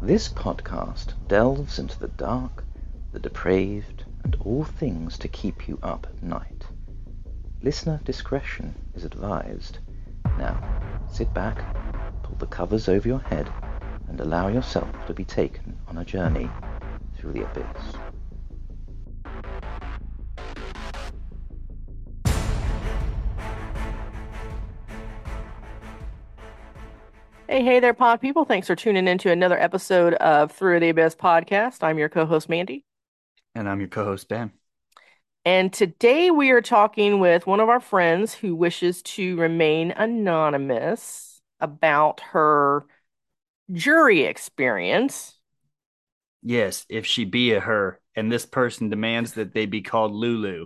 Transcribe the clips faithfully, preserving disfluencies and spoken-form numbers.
This podcast delves into the dark, the depraved, and all things to keep you up at night. Listener discretion is advised. Now, sit back, pull the covers over your head, and allow yourself to be taken on a journey through the abyss. Hey, hey there, pod people. Thanks for tuning in to another episode of Through the Abyss podcast. I'm your co-host, Mandy. And I'm your co-host, Ben. And today we are talking with one of our friends who wishes to remain anonymous about her jury experience. Yes, if she be a her, and this person demands that they be called Lulu.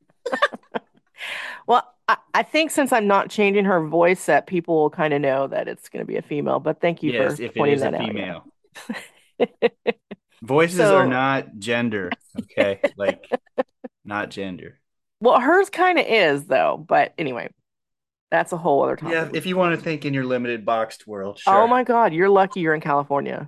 Well, I, I think since I'm not changing her voice, that people will kind of know that it's going to be a female. But thank you Yes, for if it pointing is a that out. female. Yeah. Voices So- are not gender, okay? Like, not gender. Well, hers kind of is, though. But anyway, that's a whole other topic. Yeah, if you want to think in your limited boxed world, Oh sure. my God, you're lucky you're in California.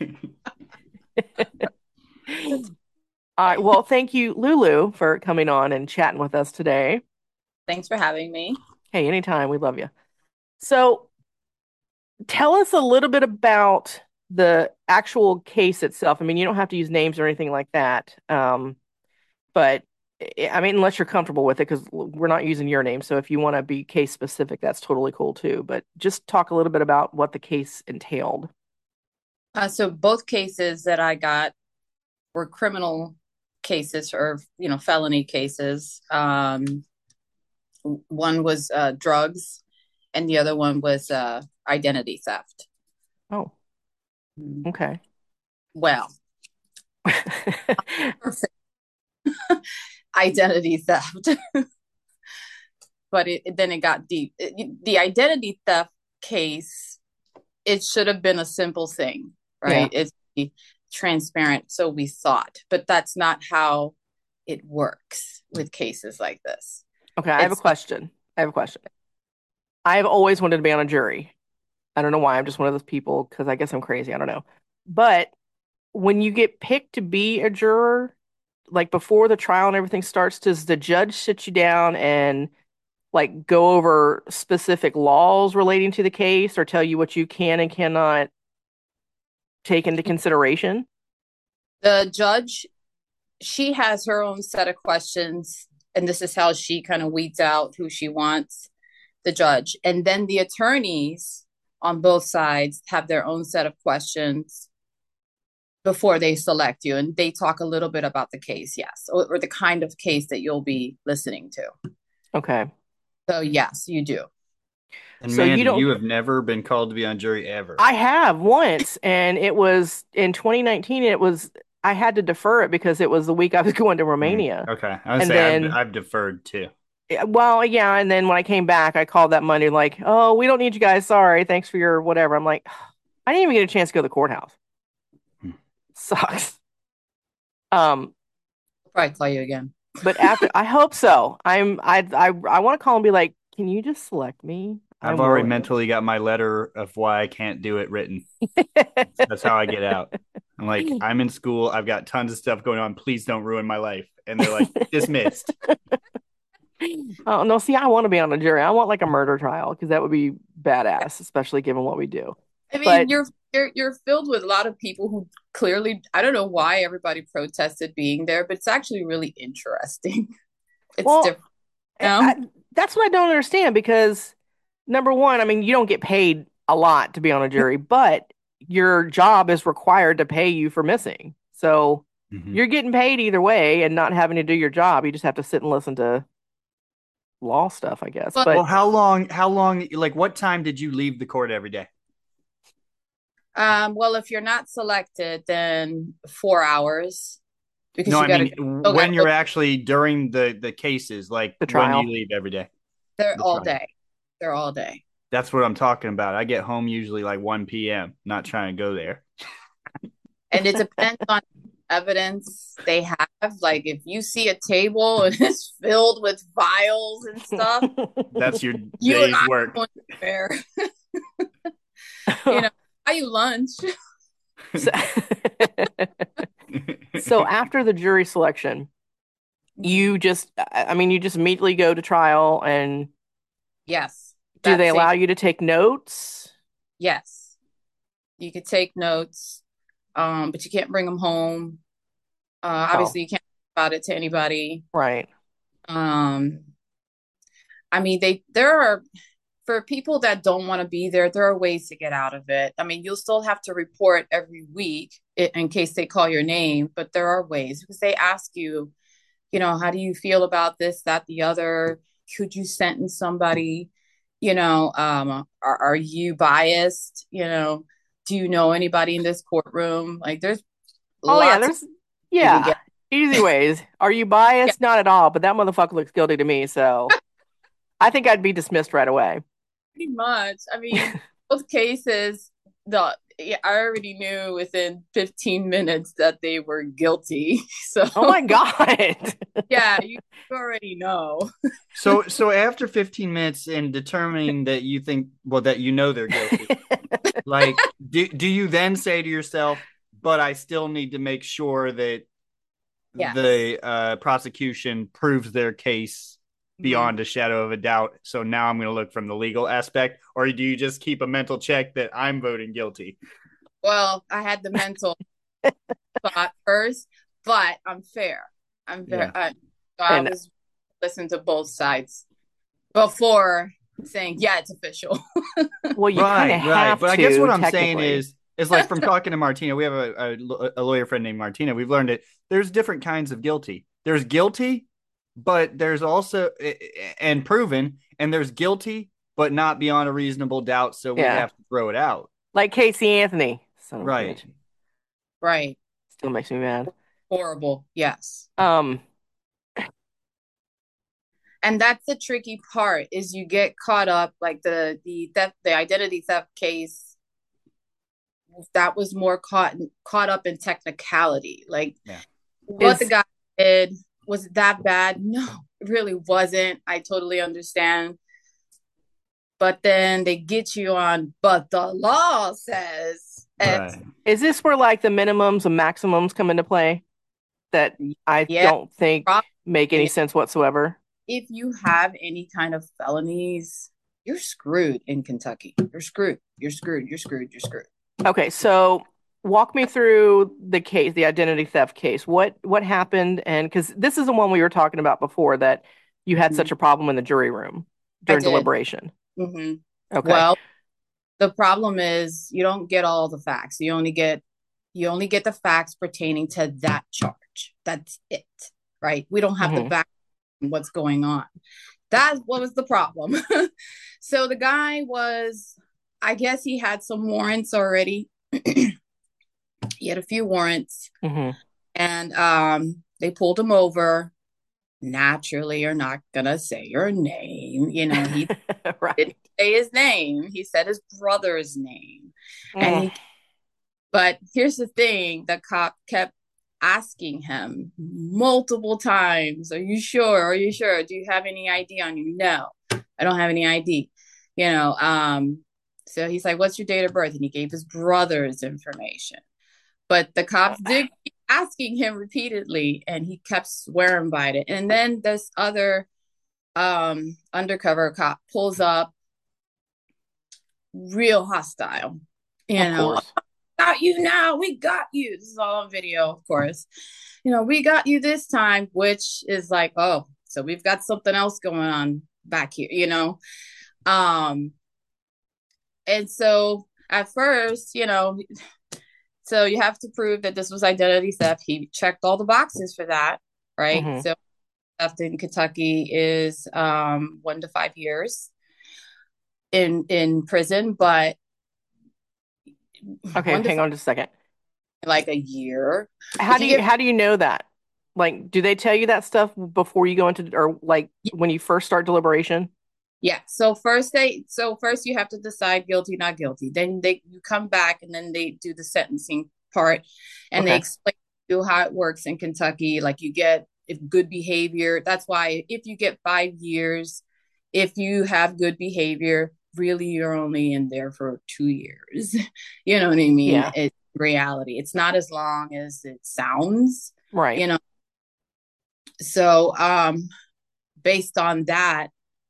All right. Well, thank you, Lulu, for coming on and chatting with us today. Thanks for having me. Hey, anytime. We love you. So, tell us a little bit about the actual case itself. I mean, you don't have to use names or anything like that. Um, but I I mean, unless you're comfortable with it, because we're not using your name. So, if you want to be case specific, that's totally cool too. But just talk a little bit about what the case entailed. Uh, so both cases that I got were criminal cases or, you know, felony cases. Um, one was uh, drugs and the other one was uh, identity theft. Oh, okay. Well, identity theft. But it, then it got deep. It, the identity theft case, it should have been a simple thing, right? Yeah. It's transparent, so we thought, but that's not how it works with cases like this. Okay, I have a It's- question. I have a question. I've always wanted to be on a jury. I don't know why. I'm just one of those people because I guess I'm crazy. I don't know. But when you get picked to be a juror, like before the trial and everything starts, does the judge sit you down and like go over specific laws relating to the case or tell you what you can and cannot take into consideration? The judge, she has her own set of questions, and this is how she kind of weeds out who she wants, the judge. And then the attorneys on both sides have their own set of questions before they select you. And they talk a little bit about the case, yes, or, or the kind of case that you'll be listening to. Okay. So, yes, you do. And So you Mandy, don't- you have never been called to be on jury ever. I have once, and it was in twenty nineteen. It was, I had to defer it because it was the week I was going to Romania. Okay, I would And say then- I've, I've deferred too. Yeah, well, yeah, and then when I came back, I called that Monday, like, oh, we don't need you guys. Sorry, thanks for your whatever. I'm like, I didn't even get a chance to go to the courthouse. Hmm. Sucks. Um, I'll probably call you again. but after, I hope so. I'm, I, I, I want to call and be like, can you just select me? I've I'm already willing. mentally got my letter of why I can't do it written. That's how I get out. I'm like, I'm in school. I've got tons of stuff going on. Please don't ruin my life. And they're like, dismissed. Oh no, see, I want to be on a jury. I want like a murder trial because that would be badass, especially given what we do. I mean, But- you're you're you're filled with a lot of people who clearly, I don't know why everybody protested being there, but it's actually really interesting. It's Well, different. You know? I- that's what I don't understand because number one, I mean, you don't get paid a lot to be on a jury, but your job is required to pay you for missing. So Mhm. you're getting paid either way and not having to do your job. You just have to sit and listen to law stuff, I guess. Well- But Well, how long, how long, like what time did you leave the court every day? Um, well, if you're not selected, then four hours because No, you I gotta mean, go- when you're actually during the, the cases, like The when trial. you leave every day. they're the all trial. day. They're all day. That's what I'm talking about. I get home usually like one p.m. Not trying to go there. And it depends on evidence they have. Like if you see a table and it's filled with vials and stuff, That's your You day's and I work. where you know, buy you lunch. So, so after the jury selection, you just, I I mean, you just immediately go to trial, and Yes, do they that's allow safe. you to take notes? Yes, you could take notes, um, but you can't bring them home. Uh, Oh, obviously, you can't talk about it to anybody. right. Um, I mean, they there are for people that don't want to be there, there are ways to get out of it. I mean, you'll still have to report every week i- in case they call your name, but there are ways because they ask you, you know, how do you feel about this, that, the other? Could you sentence somebody? You know, um, are, are you biased? You know, do you know anybody in this courtroom? Like, there's Oh, yeah, lots of there's, you can yeah, get. easy ways. Are you Yeah, biased? Not at all, but that motherfucker looks guilty to me, so I think I'd be dismissed right away. pretty much. I mean, both cases, the yeah, I already knew within fifteen minutes that they were guilty. So Oh my God. yeah, you already know. So so after fifteen minutes in determining that you think well that you know they're guilty, like do do you then say to yourself, but I still need to make sure that Yes. the uh, prosecution proves their case Mhm. beyond a shadow of a doubt. So now I'm going to look from the legal aspect, or do you just keep a mental check that I'm voting guilty? Well, I had the mental thought first, but I'm fair. I'm very. Yeah. I, so I And was listening to both sides before saying, "Yeah, it's official." well, you kind of Right, right. have But I guess what to, I'm saying technically. is, is like from talking to Martina, we have a, a, a lawyer friend named Martina. We've learned that there's different kinds of guilty. There's guilty, but there's also and proven, and there's guilty, but not beyond a reasonable doubt. So we Yeah. have to throw it out. Like Casey Anthony. Son of a Right. bitch. Right. Still makes me mad. Horrible. Yes. Um, And that's the tricky part is you get caught up like the the theft the identity theft case that was more caught caught up in technicality. Like Yeah. what the is guy did was it that bad? No, it really wasn't. I totally understand. But then they get you on, but the law says X. Right. is this where like the minimums and maximums come into play that I Yeah, don't think probably. make any sense whatsoever? If you have any kind of felonies, you're screwed in Kentucky. You're screwed. You're screwed. You're screwed. You're screwed. Okay, so walk me through the case, the identity theft case. What what happened? And because this is the one we were talking about before that you had Mhm. such a problem in the jury room I during did. deliberation. Hmm. Okay. Well, the problem is you don't get all the facts. You only get you only get the facts pertaining to that charge. That's it, right? We don't have the Hmm. back what's going on. That's what was the problem. So the guy was, I guess he had some warrants already. He had a few warrants, Hmm. and um, they pulled him over. Naturally, you're not gonna say your name. You know, he didn't Right. say his name. He said his brother's name, and Mm. he. But here's the thing: the cop kept asking him multiple times, "Are you sure? Are you sure? Do you have any I D on you?" No, I don't have any I D. You know, um, so he's like, "What's your date of birth?" And he gave his brother's information. But the cops did keep asking him repeatedly, and he kept swearing by it. And then this other um, undercover cop pulls up, real hostile. You Of know, course. got you now. We got you. This is all on video, of course. You know, we got you this time, which is like, oh, so we've got something else going on back here, you know. Um, and so at first, you know, so you have to prove that this was identity theft. He checked all the boxes for that, right? Hmm. So theft in Kentucky is um, one to five years in in prison, but Okay, one to hang five, on just a second. like a year. How If do you you get how do you know that? Like, do they tell you that stuff before you go into or like when you first start deliberation? yeah, so first they so first you have to decide guilty, not guilty. Then they you come back and then they do the sentencing part, and they Okay. explain to you how it works in Kentucky. Like you get if good behavior. That's why if you get five years, if you have good behavior, really you're only in there for two years. You know what I mean? Yeah. It's reality. It's not as long as it sounds, Right. you know. So, um, based on that,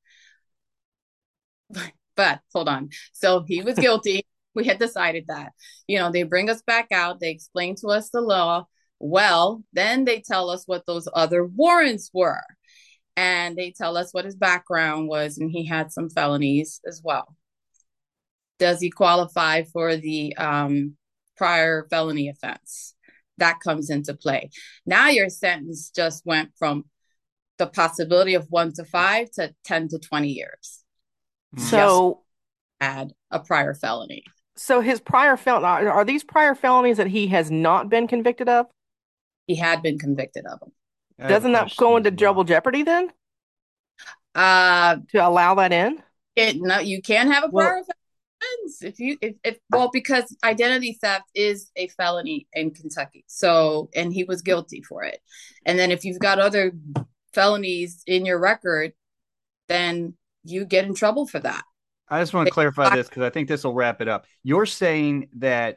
but hold on. So he was guilty. We had decided that, you know, they bring us back out. They explain to us the law. Well, then they tell us what those other warrants were. And they tell us what his background was. And he had some felonies as well. Does he qualify for the um, prior felony offense? That comes into play. Now your sentence just went from the possibility of one to five to ten to twenty years. So, Add a prior felony. so his prior fel are, are these prior felonies that he has not been convicted of? He had been convicted of them. Doesn't that go into double jeopardy then? Uh, to allow that in? It, no, you can have a prior Well- offense if you if, if well because identity theft is a felony in Kentucky. So and he was guilty for it. And then if you've got other felonies in your record, then you get in trouble for that. I just want to clarify this because I think this will wrap it up. You're saying that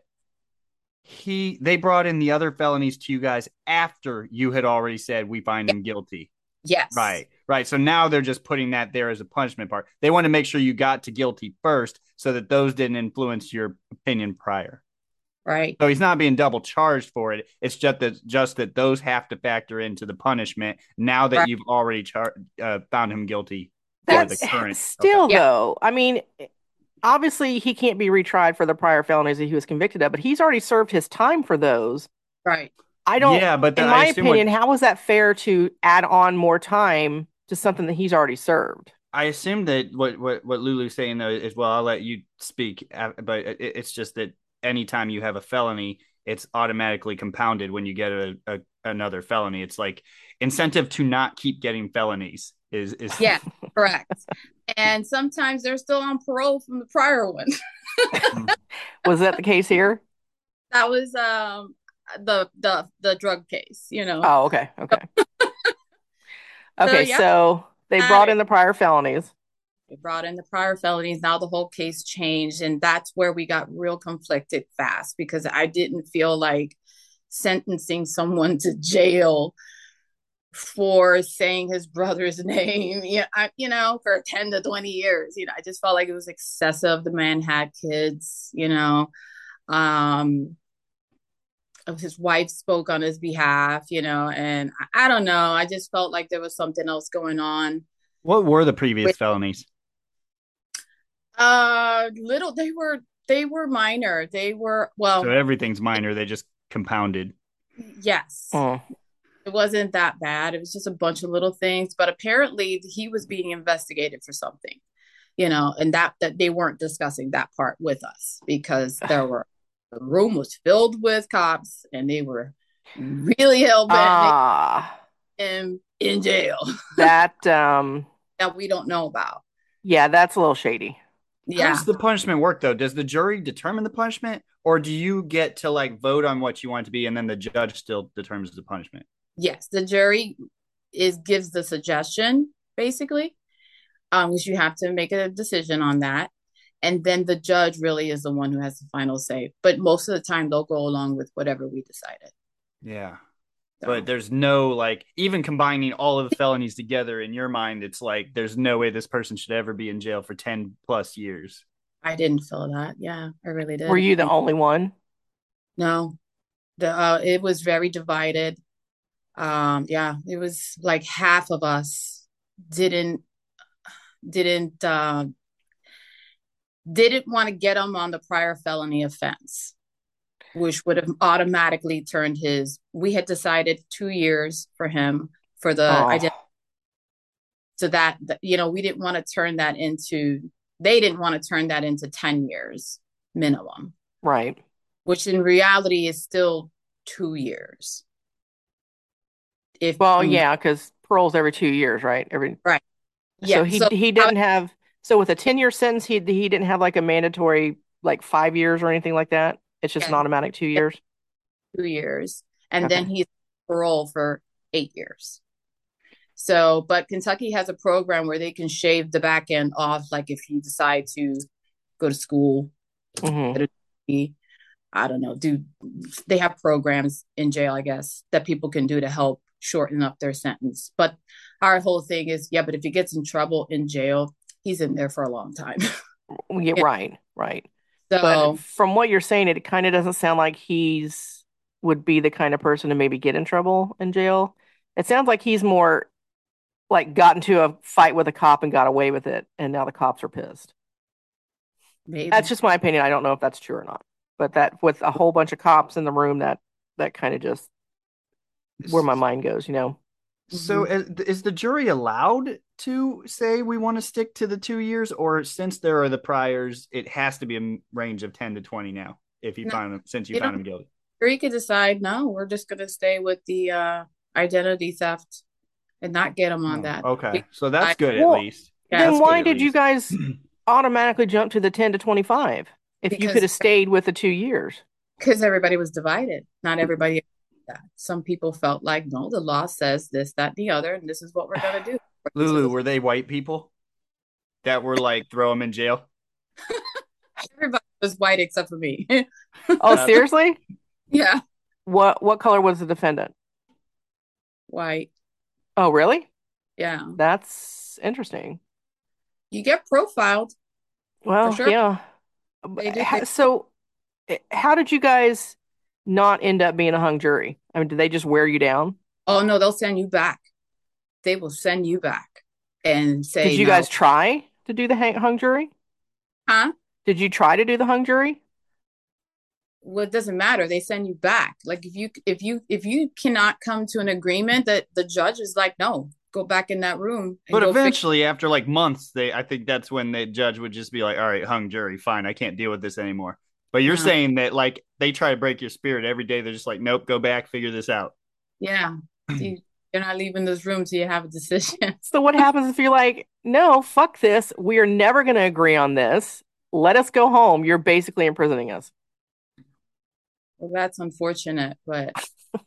he they brought in the other felonies to you guys after you had already said we find him guilty. Yes. Right. Right. So now they're just putting that there as a punishment part. They want to make sure you got to guilty first so that those didn't influence your opinion prior. Right. So he's not being double charged for it. It's just that just that those have to factor into the punishment now that Right. you've already char- uh, found him guilty. That's the current still okay. though. I mean, obviously he can't be retried for the prior felonies that he was convicted of, but he's already served his time for those. Right. I don't. Yeah, but in then my I assume opinion, what- how is that fair to add on more time to something that he's already served? I assume that what, what, what Lulu's saying though is, well, I'll let you speak, but it, it's just that anytime you have a felony, it's automatically compounded when you get a, a another felony. It's like incentive to not keep getting felonies is is Yeah, correct. And sometimes they're still on parole from the prior one. Was that the case here? That was um the the the drug case, you know. Oh, okay, okay, okay. yeah. So they Got brought it. in the prior felonies. They brought in the prior felonies. Now the whole case changed. And that's where we got real conflicted fast because I didn't feel like sentencing someone to jail for saying his brother's name, yeah, I, you know, for ten to twenty years. You know, I just felt like it was excessive. The man had kids, you know. Um, his wife spoke on his behalf, you know, and I, I don't know. I just felt like there was something else going on. What were the previous Wait. felonies? Uh, little, they were, they were minor. They were, well, So everything's minor. They just compounded. yes. Oh, It wasn't that bad. It was just a bunch of little things, but apparently he was being investigated for something, you know, and that that they weren't discussing that part with us because there were the room was filled with cops and they were really hell bent ah, in in jail that um, that we don't know about. yeah, that's a little shady. How Yeah. does the punishment work though? Does the jury determine the punishment, or do you get to like vote on what you want it to be, and then the judge still determines the punishment? Yes, the jury is gives the suggestion basically, um, because you have to make a decision on that, and then the judge really is the one who has the final say. But most of the time, they'll go along with whatever we decided. Yeah. So, But there's no like even combining all of the felonies together in your mind, it's like there's no way this person should ever be in jail for ten plus years. I didn't feel that. Yeah, I really did. Were you the only one? No, the uh, it was very divided. Um, yeah, it was like half of us didn't didn't uh, didn't want to get him on the prior felony offense, which would have automatically turned his. We had decided two years for him for the Oh. identity. So that, that you know, we didn't want to turn that into. They didn't want to turn that into ten years minimum, Right. which in reality is still two years. If Well, mm, yeah, because parole's every two years, right? Every yeah. so he so he didn't have so with a ten year sentence, he he didn't have like a mandatory like five years or anything like that. It's just an Yeah. automatic two years. two years, and Okay. then he's parole for eight years. So, but Kentucky has a program where they can shave the back end off, like if you decide to go to school, Hmm. I don't know, do they have programs in jail, I guess, that people can do to help shorten up their sentence. But our whole thing is, yeah, but if he gets in trouble in jail, he's in there for a long time. Yeah, Yeah. right, right. But So from what you're saying, it kind of doesn't sound like he's would be the kind of person to maybe get in trouble in jail. It sounds like he's more like got into a fight with a cop and got away with it, and now the cops are pissed. That's maybe. just my opinion. I don't know if that's true or not. But that with a whole bunch of cops in the room, that that kind of just where my mind goes, you know. So Mhm. is, is the jury allowed to say we want to stick to the two years, or since there are the priors, it has to be a range of ten to twenty now if you No, find him since you you found don't. him guilty? Or you could decide, no, we're just going to stay with the uh, identity theft and not get him on No. that. Okay. We So that's decide, good at Well, least. yeah, then That's good why at did you least. guys automatically jump to the ten to twenty-five if you could because have stayed with the two years? because everybody was divided. Not everybody agreed with that. Some people felt like, no, the law says this, that, and the other, and this is what we're going to do. To Lulu, the, were they white people that were like throw him in jail? everybody was white except for me. Oh, Uh, seriously? Yeah, What what color was the defendant? white. Oh, really? Yeah. That's interesting. You get profiled for Well, sure. yeah. They do. Ha- They, So, eh, how did you guys not end up being a hung jury? I mean, did they just wear you down? oh, no, they'll send you back. They will send you back and Did say, you no, guys try to do the hang- hung jury? huh? Did you try to do the hung jury? Well, it doesn't matter. They send you back. Like if you if you if you cannot come to an agreement, that the judge is like, no, go back in that room and but go fix. eventually, after like months, they I think that's when the judge would just be like, "All right, hung jury, fine, I can't deal with this anymore." But you're No, saying that like they try to break your spirit every day. They're just like, "Nope, go back, figure this out." yeah, you, you're not leaving this room till you have a decision. So, what happens if you're like, no, fuck this. We are never going to agree on this. Let us go home. You're basically imprisoning us. Well, that's unfortunate, but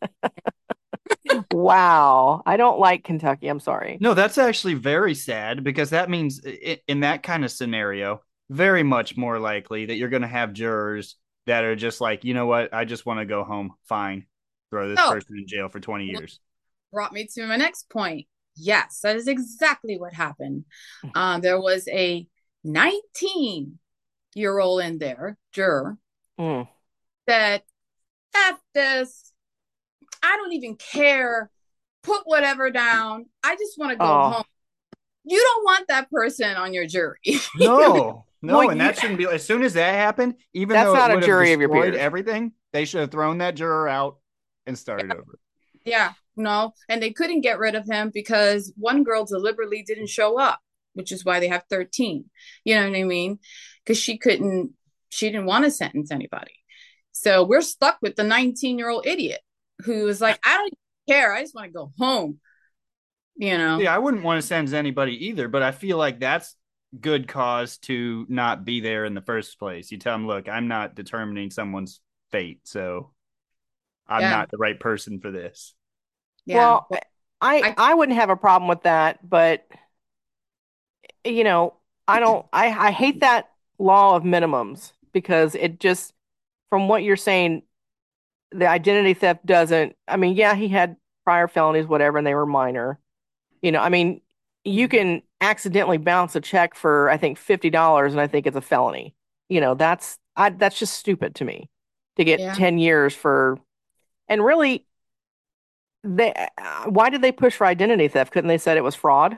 Wow. I don't like Kentucky. I'm sorry. No, that's actually very sad because that means in that kind of scenario, very much more likely that you're going to have jurors that are just like, you know what, I just want to go home. Fine, throw this no, person in jail for twenty years. brought me to my next point. Yes, that is exactly what happened. Um, there was a nineteen year old in there, juror, Mm. that F this. I don't even care. Put whatever down. I just want to go Oh, home. You don't want that person on your jury. No, no, well, and you, that shouldn't be. As soon as that happened, even that's though it not a would have jury of your destroyed peers. everything, they should have thrown that juror out and started over. Yeah, no. And they couldn't get rid of him because one girl deliberately didn't show up, which is why they have thirteen. You know what I mean? Because she couldn't, she didn't want to sentence anybody. So we're stuck with the nineteen year old idiot who was like, I don't care. I just want to go home. You know? Yeah, I wouldn't want to sentence anybody either, but I feel like that's good cause to not be there in the first place. You tell them, look, I'm not determining someone's fate, so I'm Yeah. not the right person for this. Yeah. Well, Well, I I, I wouldn't have a problem with that, but you know, I don't I I hate that law of minimums because it just from what you're saying, the identity theft doesn't. I mean, yeah, he had prior felonies, whatever, and they were minor. You know, I mean, you can accidentally bounce a check for I think fifty dollars, and I think it's a felony. You know, that's I that's just stupid to me to get yeah. ten years for. And really, they uh, why did they push for identity theft? Couldn't they said it was fraud?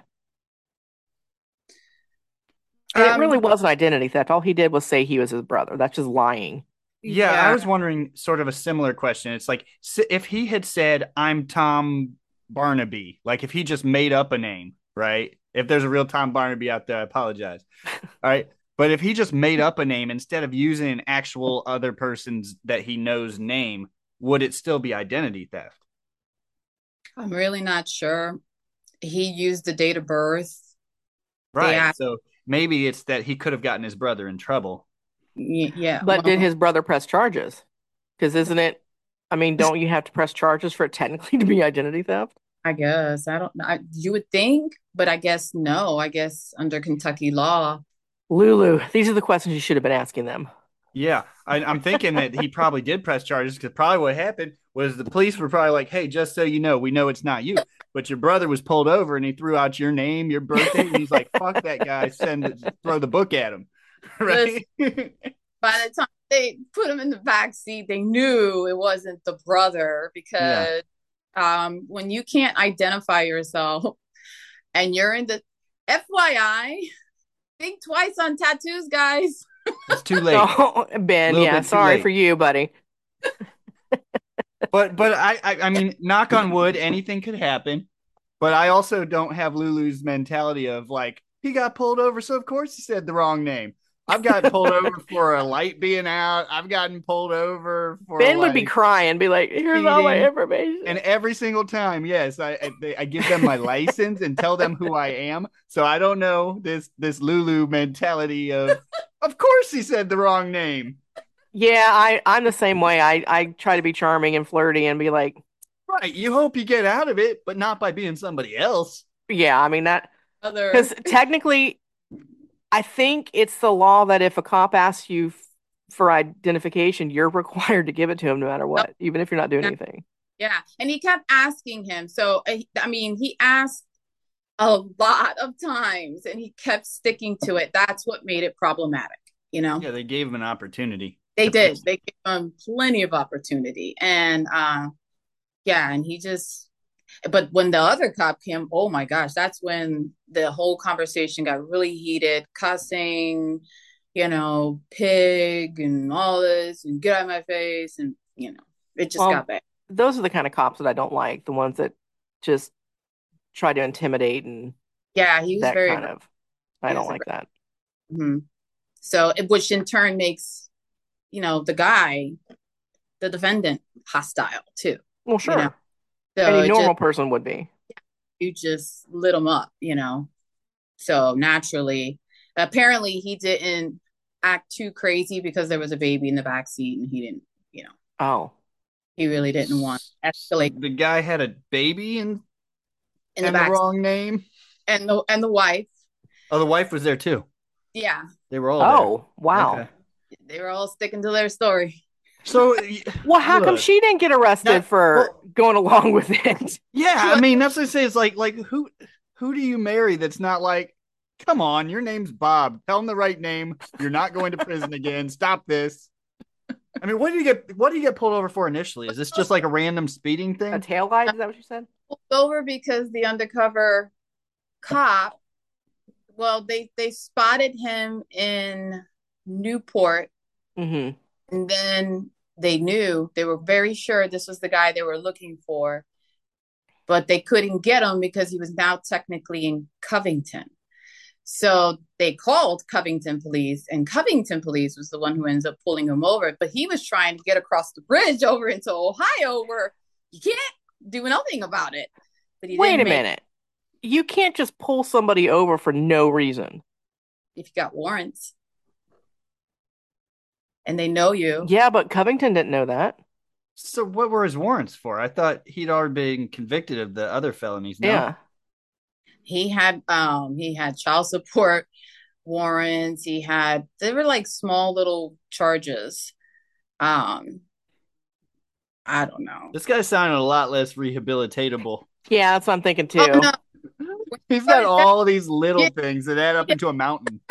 And it Um, really wasn't identity theft. All he did was say he was his brother. That's just lying. Yeah, I yeah. was wondering sort of a similar question. It's like if he had said, I'm Tom Barnaby, like if he just made up a name, right? If there's a real Tom Barnaby out there, I apologize. All right. But if he just made up a name instead of using an actual other person's that he knows name, would it still be identity theft? I'm really not sure. He used the date of birth. They Right. asked, So maybe it's that he could have gotten his brother in trouble. y- yeah. But did Well, his brother press charges? Because isn't it? I mean, don't you have to press charges for it technically to be identity theft? I guess I don't know. I, you would think, but I guess no. I guess under Kentucky law, Lulu, these are the questions you should have been asking them. Yeah, I, I'm thinking that he probably did press charges because probably what happened was the police were probably like, "Hey, just so you know, we know it's not you, but your brother was pulled over and he threw out your name, your birthday, and he's like, fuck that guy, send it, throw the book at him, Listen, right?" by the time they put him in the back seat, they knew it wasn't the brother Yeah, because um, when you can't identify yourself and you're in the F Y I, think twice on tattoos, guys. it's too late, Oh, a Ben, little yeah, bit too sorry for late. you, buddy. But but I, I I mean, knock on wood, anything could happen. But I also don't have Lulu's mentality of like he got pulled over, so of course he said the wrong name. I've gotten pulled over for a light being out. I've gotten pulled over for Ben would be like crying, be like, "Here's all my speeding, information." and every single time, yes, I I, they, I give them my license and tell them who I am. So I don't know this this Lulu mentality of of course he said the wrong name. Yeah, I I'm the same way. I I try to be charming and flirty and be like, Right. You hope you get out of it, but not by being somebody else. yeah, I mean that Other because technically, I think it's the law that if a cop asks you f- for identification, you're required to give it to him no matter what, even if you're not doing anything. yeah, and he kept asking him. So I I mean, he asked a lot of times, and he kept sticking to it. That's what made it problematic. You know, Yeah, they gave him an opportunity they to did. fix it. They gave him plenty of opportunity, and uh, yeah, and he just. But when the other cop came, oh my gosh, that's when the whole conversation got really heated, cussing, you know, pig and all this, and get out of my face, and you know, it just got Well, bad. those are the kind of cops that I don't like, the ones that just try to intimidate and Yeah, he was that very kind aggressive. of. I He don't was like aggressive. that. Mm-hmm. So, which in turn makes, you know, the guy, the defendant, hostile too, Well, you know. sure. So Any it just, normal person would be. you just lit him up, you know. So naturally, apparently he didn't act too crazy because there was a baby in the back seat and he didn't, you know, Oh, he really didn't want to So escalate the guy had a baby and in the and the back seat. wrong name. And the and the wife, Oh, the wife was there too. yeah, They were all there. oh, wow. Okay. they were all sticking to their story. So Well, how come look, she didn't get arrested not for well. going along with it? Yeah, I Well, mean that's what I say. It's like like who who do you marry that's not like, come on, your name's Bob. Tell him the right name. You're not going to prison again. Stop this. I mean, what do you get? What do you get pulled over for initially? Is this just like a random speeding A thing? tail light? Is that what you said? pulled over because the undercover cop, well, they they spotted him in Newport, Mm-hmm. and then they knew they were very sure this was the guy they were looking for, but they couldn't get him because he was now technically in Covington. So they called Covington police, and Covington police was the one who ends up pulling him over. But he was trying to get across the bridge over into Ohio, where you can't do nothing about it. But he Wait didn't a make minute. You can't just pull somebody over for no reason. if you got warrants and they know you. Yeah, but Covington didn't know that. So what were his warrants for? I thought he'd already been convicted of the other felonies. No. Yeah. He had um he had child support warrants. He had they were like small little charges. Um, I don't know. This guy sounded a lot less rehabilitatable. Yeah, that's what I'm thinking Oh too. no, He's got all these little yeah, things that add up yeah. into a mountain.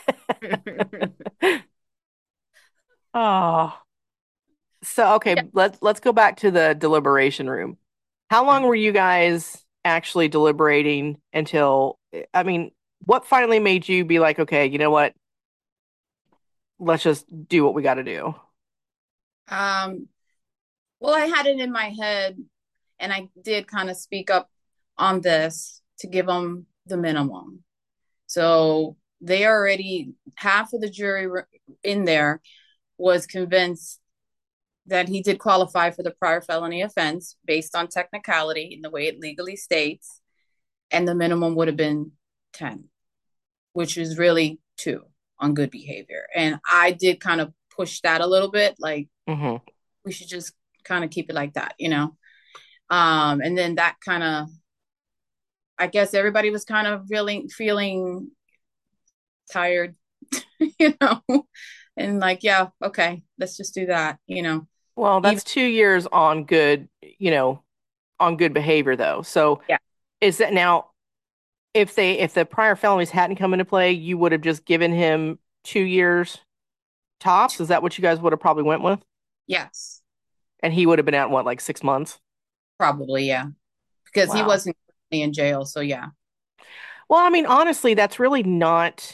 Oh. So okay, let's let's go back to the deliberation room. How long were you guys actually deliberating until, I mean, what finally made you be like, okay, you know what? Let's just do what we got to do. Um, well, I had it in my head, and I did kind of speak up on this to give them the minimum. So they already half of the jury in there was convinced that he did qualify for the prior felony offense based on technicality in the way it legally states, and the minimum would have been ten, which is really two on good behavior. And I did kind of push that a little bit, like Hmm. we should just kind of keep it like that, you know. Um, and then that kind of, I guess everybody was kind of feeling feeling tired, you know, And like, yeah, okay, let's just do that, you know. Well, Even that's two years on good, you know, on good behavior though. So yeah, is that now if they if the prior felonies hadn't come into play, you would have just given him two years tops? Is that what you guys would have probably went with? yes, And he would have been out what, like six months? probably, yeah. Because he Wow. wasn't currently in jail, so yeah. Well, I mean, honestly, that's really not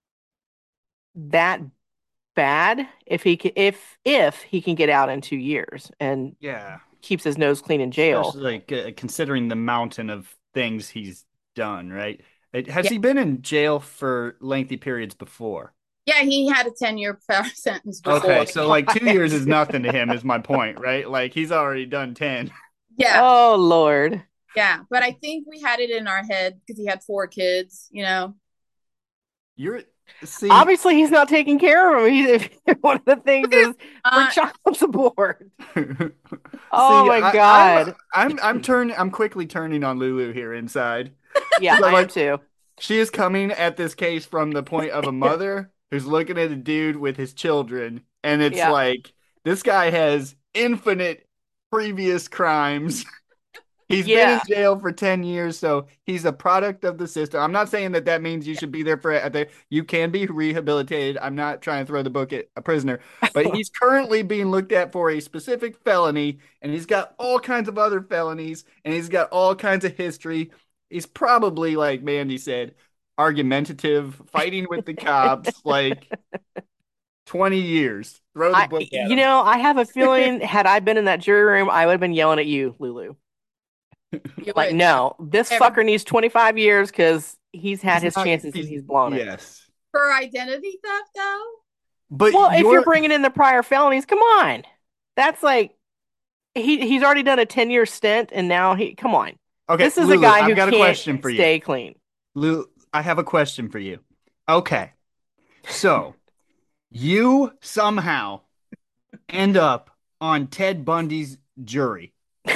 that bad if he can, if if he can get out in two years and Yeah. keeps his nose clean in jail. Especially like uh, considering the mountain of things he's done, right? It- Has Yeah. he been in jail for lengthy periods before? Yeah, he had a ten-year sentence Okay, before. so like two years is God. nothing to him, is my point, right? Like he's already done ten. Yeah, Oh Lord. yeah. But I think we had it in our head because he had four kids, you know. You're see, Obviously, he's not taking care of him. He's, one of the things is for Uh, child support. see, Oh my I, I'm God. I'm I'm turning I'm quickly turning on Lulu here inside. Yeah, So I am like too. she is coming at this case from the point of a mother who's looking at a dude with his children, and it's Yeah. like this guy has infinite previous crimes. He's been in Yeah. jail for ten years, so he's a product of the system. I'm not saying that that means you should be there for it. You can be rehabilitated. I'm not trying to throw the book at a prisoner, but he's currently being looked at for a specific felony, and he's got all kinds of other felonies, and he's got all kinds of history. He's probably, like Mandy said, argumentative, fighting with the cops, like twenty years. Throw the I, book at you him. know, I have a feeling had I been in that jury room, I would have been yelling at you, Lulu. you Like, would no, this ever fucker needs twenty-five years because he's had He's his not, chances and he's, he's blown it. yes. for identity theft though? But Well, if you're you're bringing in the prior felonies, come on. That's like he he's already done a ten-year stint and now he come on. okay, This is a Lulu, guy I've who got a can't question for you. stay clean. Lou, I have a question for you. Okay. So you somehow end up on Ted Bundy's jury.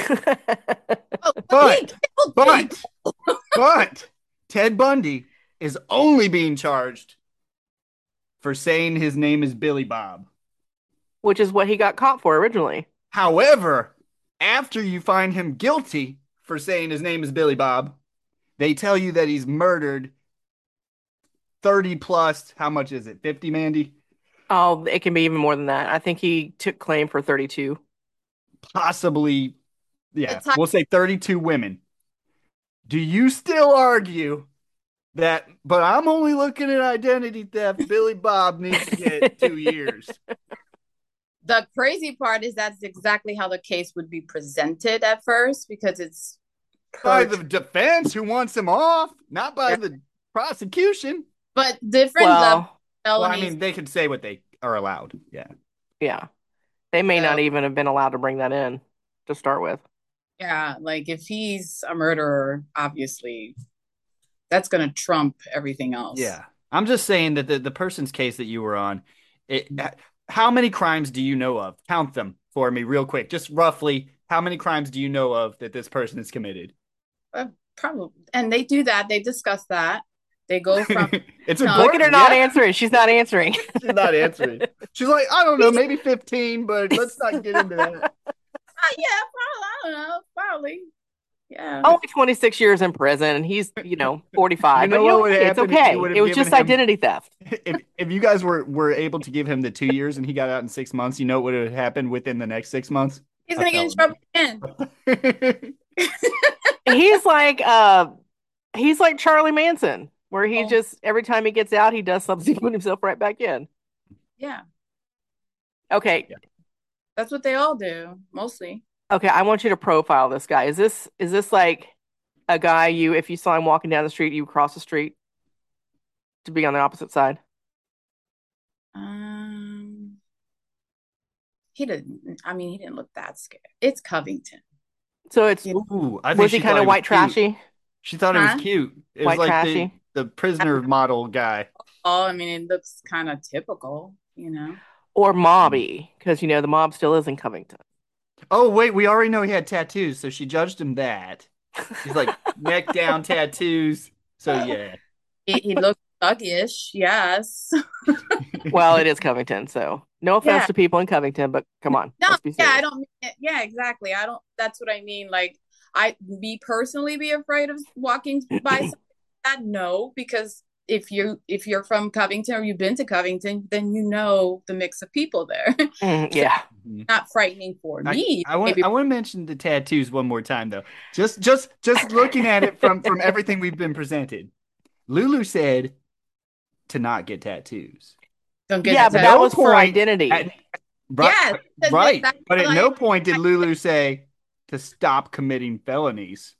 Oh, But, he killed but, but Ted Bundy is only being charged for saying his name is Billy Bob. Which is what he got caught for originally. However, after you find him guilty for saying his name is Billy Bob, they tell you that he's murdered thirty plus, how much is it? fifty, Mandy? Oh, it can be even more than that. I think he took claim for thirty-two. Possibly, yeah, The type- we'll say thirty-two women. Do you still argue that, but I'm only looking at identity theft, Billy Bob needs to get two years? The crazy part is that's exactly how the case would be presented at first because it's By per the defense who wants him off, not by the prosecution. but different level Well, Well, I felonies. mean, they can say what they are allowed. Yeah. yeah. They may So, not even have been allowed to bring that in to start with. yeah, like if he's a murderer, obviously that's going to trump everything else. Yeah. I'm just saying that the, the person's case that you were on, it, how many crimes do you know of? Count them for me real quick. Just roughly, how many crimes do you know of that this person has committed? Uh, probably. And they do that. They discuss that. They go from It's No, important. Look at her not yeah. answering. She's not answering. She's not answering. She's like, I don't know, maybe fifteen, but let's not get into that. Oh, yeah, probably. I don't know. Probably. Yeah. Only twenty-six years in prison, and he's, you know, forty-five. You know but what you know, would it's happen if you okay. would have It was given just him- identity theft. If if you guys were, were able to give him the two years and he got out in six months, you know what would have happened within the next six months? He's A going to get in trouble again. He's like uh he's like Charlie Manson, where he Oh. just every time he gets out, he does something to put himself right back in. Yeah. Okay. That's what they all do, mostly. Okay, I want you to profile this guy. Is this is this like a guy you if you saw him walking down the street, you would cross the street to be on the opposite side? Um, he didn't, I mean, he didn't look that scared. It's Covington. So it's Yeah. Ooh, I think was he she kind thought of was white cute. trashy? She thought it Huh? was cute. It White was like the, trashy? the prisoner model guy. Oh, I mean, it looks kind of typical, you know? Or mobby? Because you know the mob still is in Covington. Oh, wait, we already know he had tattoos, so she judged him that. He's like neck down tattoos. So yeah. He, he looked thuggish, yes. Well, it is Covington, so no offense Yeah. to people in Covington, but come on, No, let's be yeah, I serious. don't mean it. Yeah, exactly. I don't, that's what I mean. Like, I be personally be afraid of walking by something like that. No, because if you if you're from Covington or you've been to Covington, then you know the mix of people there. Mm, So yeah. not frightening for I me. I want Maybe I want to mention the tattoos one more time though. Just just just looking at it from from everything we've been presented. Lulu said to not get tattoos. don't get Yeah, At but that. that no was for point at identity. right Yes, because right, that's but all at I. no point did Lulu say to stop committing felonies.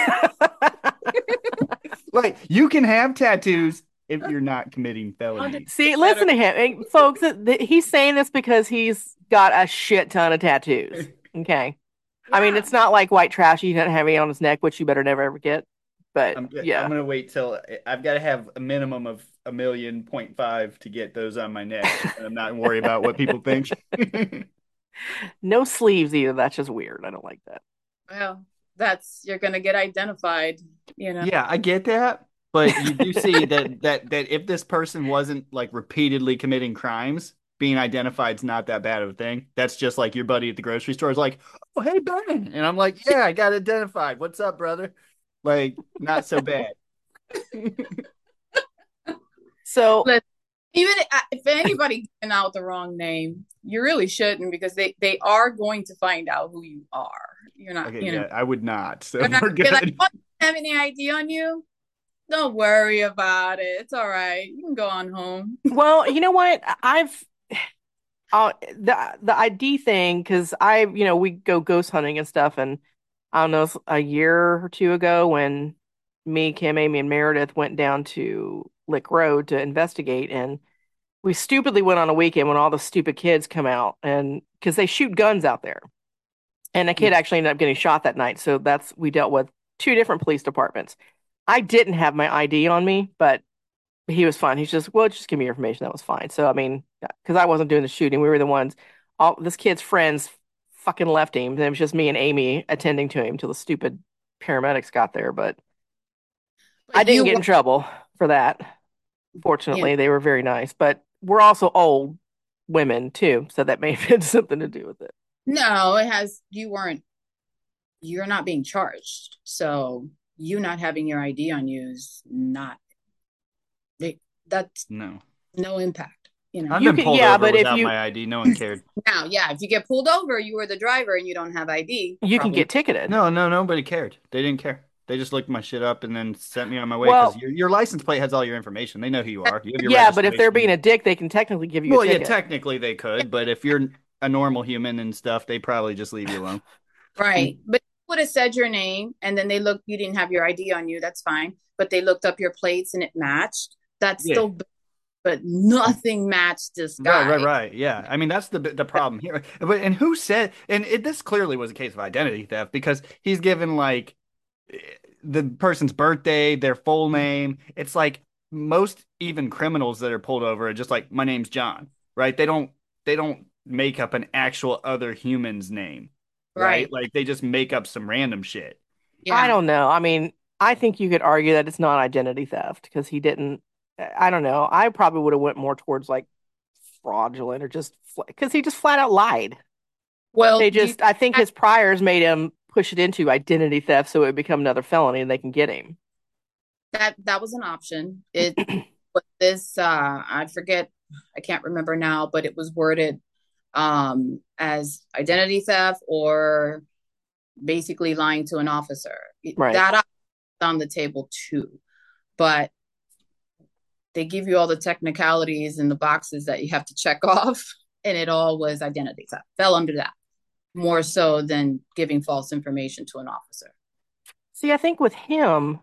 Like you can have tattoos if you're not committing felonies. See, Better. listen to him. Hey, folks, th- th- he's saying this because he's got a shit ton of tattoos. Okay. I mean, Yeah. it's not like white trash he doesn't have any on his neck, which you better never ever get. But I'm I'm yeah. gonna wait till I've got to have a minimum of a million point five to get those on my neck, and I'm not worried about what people think. No sleeves either. That's just weird. I don't like that. Well, that's you're gonna get identified. You know. Yeah, I get that, but you do see that that that if this person wasn't like repeatedly committing crimes, being identified is not that bad of a thing. That's just like your buddy at the grocery store is like, "Oh, hey Ben," and I'm like, "Yeah, I got identified. What's up, brother?" Like, not so bad. So, Listen, even if anybody giving out the wrong name, you really shouldn't because they they are going to find out who you are. You're not, Okay, you know, yeah, I would not. So they're not we're be like, good. oh, you don't have any I D on you? Don't worry about it. It's all right. You can go on home. well, you know what? I've uh, the the I D thing because I, you know, we go ghost hunting and stuff, and I don't know, a year or two ago when me, Kim, Amy, and Meredith went down to Lick Road to investigate, and we stupidly went on a weekend when all the stupid kids come out, and because they shoot guns out there, and a kid actually ended up getting shot that night. So that's we dealt with two different police departments. I didn't have my I D on me, but he was fine. He's just, well, just give me your information. That was fine. So I mean, because I wasn't doing the shooting, we were the ones. All this kid's friends fucking left him. And it was just me and Amy attending to him till the stupid paramedics got there. But I But didn't you get were, in trouble for that. you know, Fortunately, they were very nice. But we're also old women too, so that may have had something to do with it. no, it has, you weren't, you're not being charged. So you not having your I D on you is not, they, that's No. no impact, you know. I've You been can, pulled yeah, over but if without you my I D. No one cared. Now, yeah, if you get pulled over, you were the driver and you don't have I D, you can probably get ticketed. No, no, nobody cared. They didn't care. They just looked my shit up and then sent me on my way because Well, your your license plate has all your information. They know who you are. You have your yeah, but if they're being registration. a dick, they can technically give you a Well, yeah, ticket. technically they could, but if you're a normal human and stuff, they probably just leave you alone. right. But you would have said your name and then they looked, you didn't have your I D on you, that's fine. But they looked up your plates and it matched. That's Yeah. still, but nothing matched this Right, right, guy. right. Yeah. I mean, that's the the problem here. But and who said and it, this clearly was a case of identity theft because he's given like the person's birthday, their full name. It's like most even criminals that are pulled over are just like my name's John, right? They don't they don't make up an actual other human's name, right? Right. Like they just make up some random shit. I Yeah. don't know. I mean, I think you could argue that it's not identity theft because he didn't. I don't know. I probably would have went more towards like fraudulent or just because he just flat out lied. Well, They do you, just, I think his priors made him push it into identity theft so it would become another felony and they can get him. that that was an option. It was this uh I forget, I can't remember now, but it was worded um as identity theft or basically lying to an officer. Right. That option's on the table too. But they give you all the technicalities and the boxes that you have to check off, and it all was identity theft. Fell under that more so than giving false information to an officer. See, I think with him,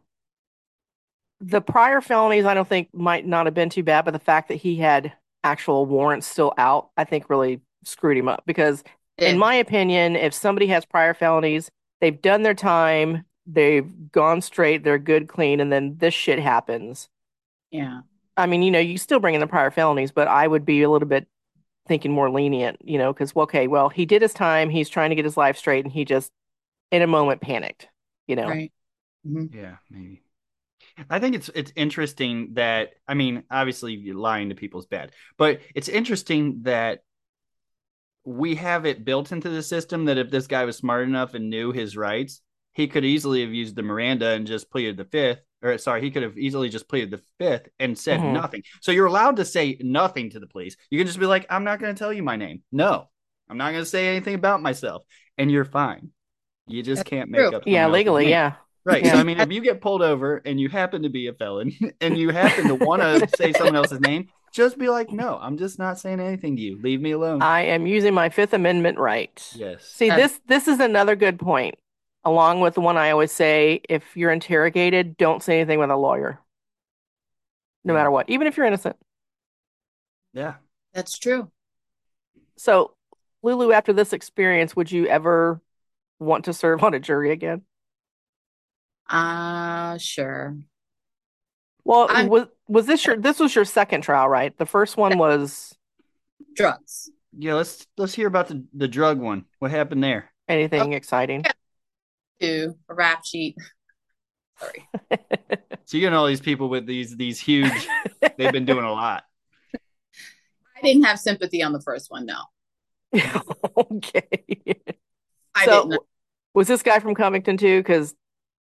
the prior felonies I don't think might not have been too bad, but the fact that he had actual warrants still out, I think really screwed him up because in Yeah. my opinion, if somebody has prior felonies, they've done their time, they've gone straight, they're good, clean, and then this shit happens. Yeah. I mean, you know, you still bring in the prior felonies, but I would be a little bit thinking more lenient, you know, because, well, okay, well, he did his time, he's trying to get his life straight, and he just, in a moment, panicked, you know. Right. Mhm. Yeah, maybe. I think it's it's interesting that I mean, obviously lying to people is bad, but it's interesting that we have it built into the system that if this guy was smart enough and knew his rights, he could easily have used the Miranda and just pleaded the fifth. Or sorry, he could have easily just pleaded the fifth and said Mhm. nothing. So you're allowed to say nothing to the police. You can just be like, I'm not going to tell you my name. No, I'm not going to say anything about myself. And you're fine. You just That's can't true. make up Yeah, someone else's legally, name. yeah. Right. So Yeah. I mean, if you get pulled over and you happen to be a felon and you happen to want to say someone else's name, just be like, no, I'm just not saying anything to you. Leave me alone. I am using my Fifth Amendment right. Yes. See, That's- this this is another good point. Along with the one I always say, if you're interrogated, don't say anything with a lawyer, no Yeah. matter what, even if you're innocent. Yeah. That's true. So, Lulu, after this experience, would you ever want to serve on a jury again? Uh, sure. Well, I'm was was this your this was your second trial, right? The first one was drugs. Yeah, let's let's hear about the, the drug one. What happened there? anything exciting? To a rap sheet. Sorry. So you know all these people with these these huge they've been doing a lot. I didn't have sympathy on the first one, no. Okay. I So, didn't. was this guy from Covington too? Because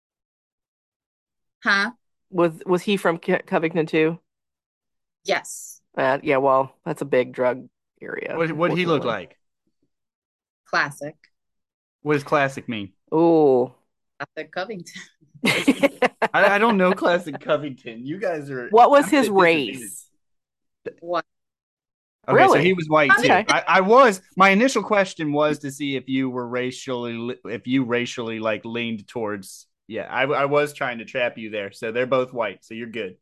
Huh? was was he from Co- Covington too? Yes. Uh, yeah, well, that's a big drug area, What what did he look unfortunately. like? Classic. What does classic mean? Oh. Classic Covington. I, I don't know classic Covington. You guys are What was I'm his at a disadvantage. race? What? Okay, so Really? he was white too. Okay. I, I was my initial question was to see if you were racially if you racially like leaned towards yeah, I I was trying to trap you there. So they're both white, so you're good.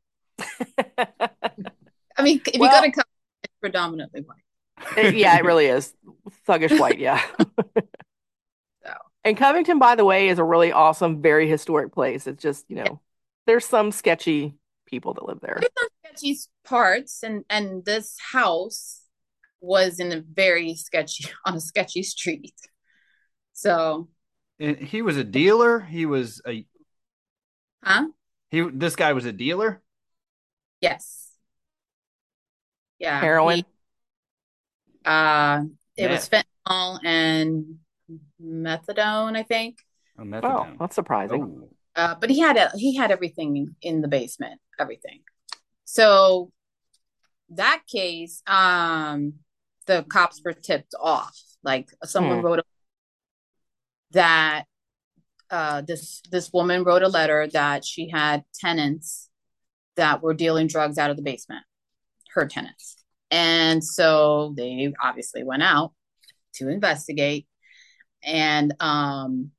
I mean, if you Well- go to Covington, it's predominantly white. It- yeah, it really is. Thuggish white, yeah. So. And Covington, by the way, is a really awesome, very historic place. It's just, you know, there's some sketchy people that live there. There's some sketchy parts, and and this house was in a very sketchy on a sketchy street. So, And he was a dealer. He was a huh? he. This guy was a dealer. Yes. Yeah. Heroin. he- uh, it was Meth. fentanyl and methadone, I think. Oh, Oh, methadone. that's surprising. Oh. Uh, but he had a he had everything in the basement, everything. So that case, um, the cops were tipped off. Like someone Hmm. wrote a, that uh, this this woman wrote a letter that she had tenants that were dealing drugs out of the basement, her tenants. And so they obviously went out to investigate. And um,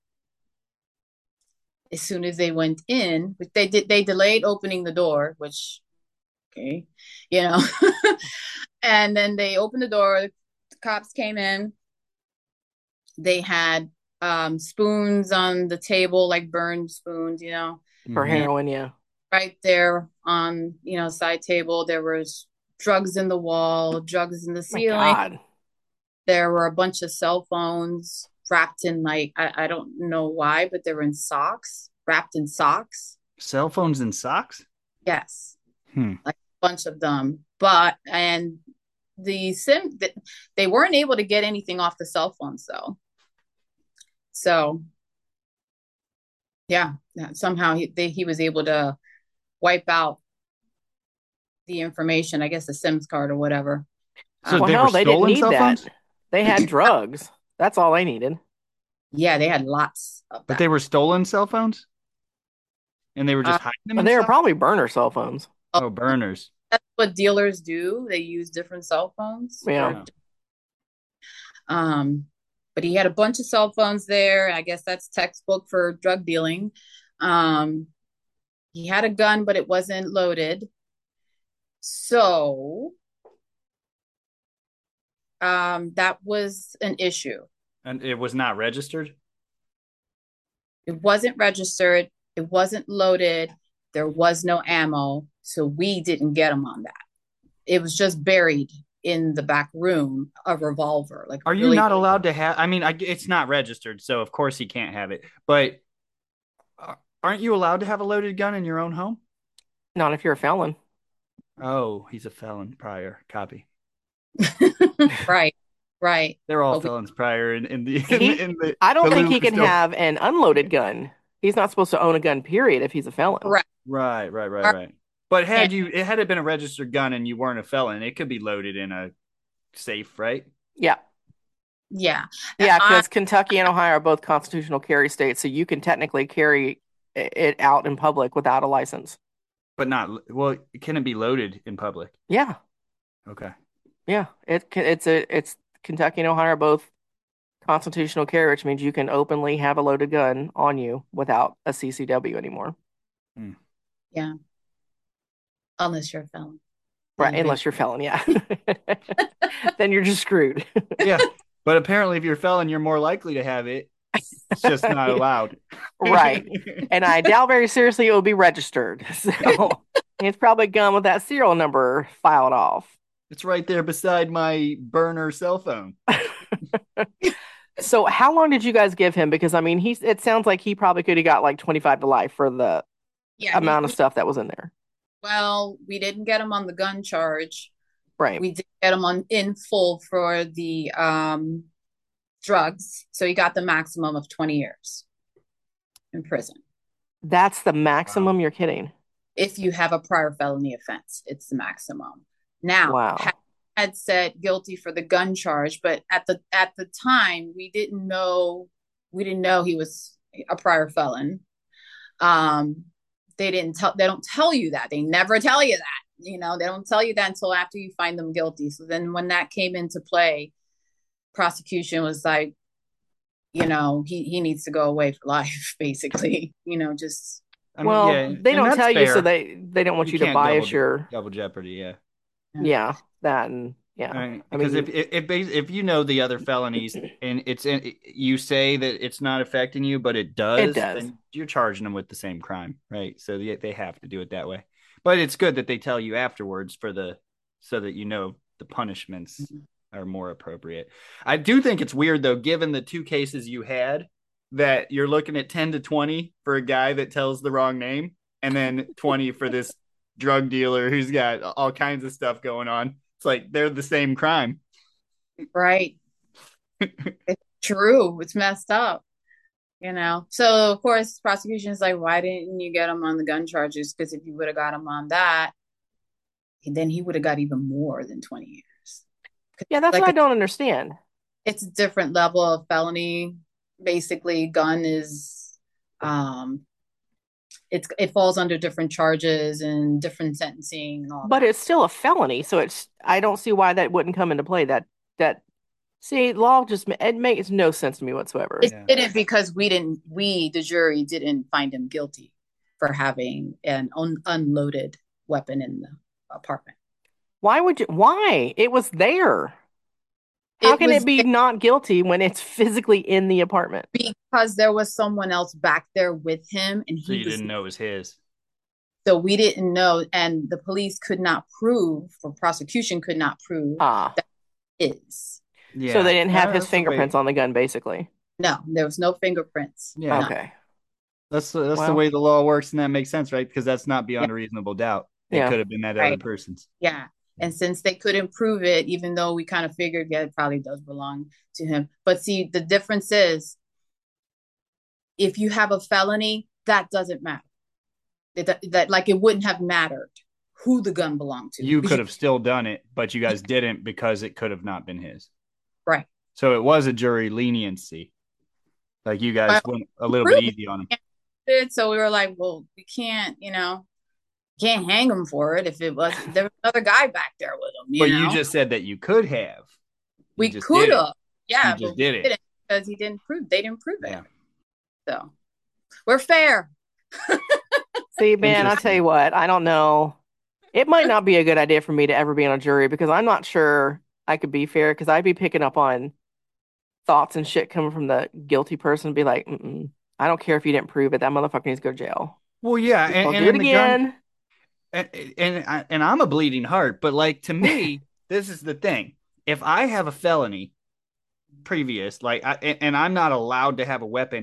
as soon as they went in, which they did, they delayed opening the door, which, okay, you know, and then they opened the door. The cops came in. They had um, spoons on the table, like burned spoons, you know, For Mhm. heroin, yeah. right there on, you know, side table. There was drugs in the wall, drugs in the My ceiling. God. There were a bunch of cell phones wrapped in like, I, I don't know why, but they were in socks, wrapped in socks. Cell phones and socks. Yes. Hmm. Like a bunch of them. But, and the sim, they weren't able to get anything off the cell phones though. So, yeah, somehow he, they, he was able to wipe out the information, I guess the SIMS card or whatever. So Well, they hell, were they didn't stolen need cell that. phones? They had drugs. That's all they needed. Yeah, they had lots of But that. they were stolen cell phones? And they were just Uh, hiding them And in they were stuff? probably burner cell phones. Oh, burners. That's what dealers do. They use different cell phones. Yeah. Um, but he had a bunch of cell phones there. I guess that's textbook for drug dealing. Um, he had a gun, but it wasn't loaded. So um, that was an issue. And it was not registered? It wasn't registered. It wasn't loaded. There was no ammo. So we didn't get him on that. It was just buried in the back room, a revolver. Like, Are you really- not allowed to have? I mean, I, it's not registered, so of course he can't have it. But uh, aren't you allowed to have a loaded gun in your own home? Not if you're a felon. Oh, he's a felon prior. Copy. Right, right. They're all But we, felons prior in, in the in, He, in the I don't the think loop he is can still have an unloaded gun. He's not supposed to own a gun, period, if he's a felon. correct. right, right, right, Our- right. But and- had you it had it been a registered gun and you weren't a felon, it could be loaded in a safe, right? Yeah. yeah. Yeah, I, because Kentucky and Ohio are both constitutional carry states, so you can technically carry i- it out in public without a license. But not well. Can it be loaded in public? Yeah, Okay. yeah. It ca- it's a it's Kentucky and Ohio are both constitutional carry, which means you can openly have a loaded gun on you without a C C W anymore. Hmm. yeah. Unless you're a felon. Right, Then you unless you're a felon, yeah. Then you're just screwed. Yeah, but apparently, if you're a felon, you're more likely to have it. It's just not allowed. Right. And I doubt very seriously it will be registered. So it's probably gone with that serial number filed off. It's right there beside my burner cell phone. So how long did you guys give him? Because I mean, he's it sounds like he probably could have got like twenty-five to life for the Yeah. amount we- of we- stuff that was in there. well, we didn't get him on the gun charge. Right. We did get him on in full for the um drugs. So he got the maximum of twenty years in prison. That's the maximum. You're kidding. If you have a prior felony offense, it's the maximum. Now, Wow. had, had said guilty for the gun charge, but at the at the time we didn't know we didn't know he was a prior felon. Um, they didn't tell they don't tell you that. They never tell you that. You know, they don't tell you that until after you find them guilty. So then when that came into play, prosecution was like, you know, he he needs to go away for life, basically. You know, just I mean, Well, yeah, they and don't that's tell you, fair. so they they don't want you, to can't bias double, your double jeopardy. Yeah. yeah that and yeah. Right. I Because mean, if, if if if you know the other felonies and it's in, you say that it's not affecting you, but it does, It does. then you're charging them with the same crime, right? So they, they have to do it that way. But it's good that they tell you afterwards for the so that you know the punishments are more appropriate. I do think it's weird though, given the two cases you had, that you're looking at ten to twenty for a guy that tells the wrong name, and then twenty for this drug dealer who's got all kinds of stuff going on. It's like they're the same crime. right. It's true. It's messed up. You know. So of course, prosecution's like, why didn't you get him on the gun charges? Because if you would have got him on that, then he would have got even more than twenty years. yeah, that's like what I a- don't understand. It's a different level of felony. Basically, gun is um it's it falls under different charges and different sentencing and all But that. it's still a felony, so it's I don't see why that wouldn't come into play. That that see, law just ma- it makes no sense to me whatsoever. It Yeah. didn't because we didn't we the jury didn't find him guilty for having an un, unloaded weapon in the apartment. Why would you? Why? It was there. How It can was it be not guilty when it's physically in the apartment? because there was someone else back there with him and So he you was didn't know it was his. so we didn't know and the police could not prove or prosecution could not prove Ah, his. Yeah. so they didn't have Uh, his that's the way- fingerprints on the gun, basically. No, there was no fingerprints. Yeah. No. Okay. That's the, that's the Well- way the law works, and that makes sense, right? Because that's not beyond a reasonable doubt. It Yeah. could have been that Right. other person's. Yeah. And since they couldn't prove it, even though we kind of figured, yeah, it probably does belong to him. But see, the difference is if you have a felony, that doesn't matter. That, that like it wouldn't have mattered who the gun belonged to. You Because could have still done it, but you guys didn't because it could have not been his. Right. So it was a jury leniency. Like you guys Well, went a little bit really- easy on him. it. So we were like, well, we can't, you know, can't hang him for it if it was there was another guy back there with him. You But know? you just said that you could have. You we just could didn't. have. Yeah, You but just we did it. didn't because he didn't prove they didn't prove it. Yeah. So we're fair. See, man, I tell Interesting. you what, I don't know. It might not be a good idea for me to ever be on a jury because I'm not sure I could be fair because I'd be picking up on thoughts and shit coming from the guilty person and be like, Mm-mm, I don't care if you didn't prove it. That motherfucker needs to go to jail. Well, yeah, and, I'll and do it in the gun- again. and and, I, and I'm a bleeding heart, but like to me, this is the thing. If I have a felony previous, like, I, and, and I'm not allowed to have a weapon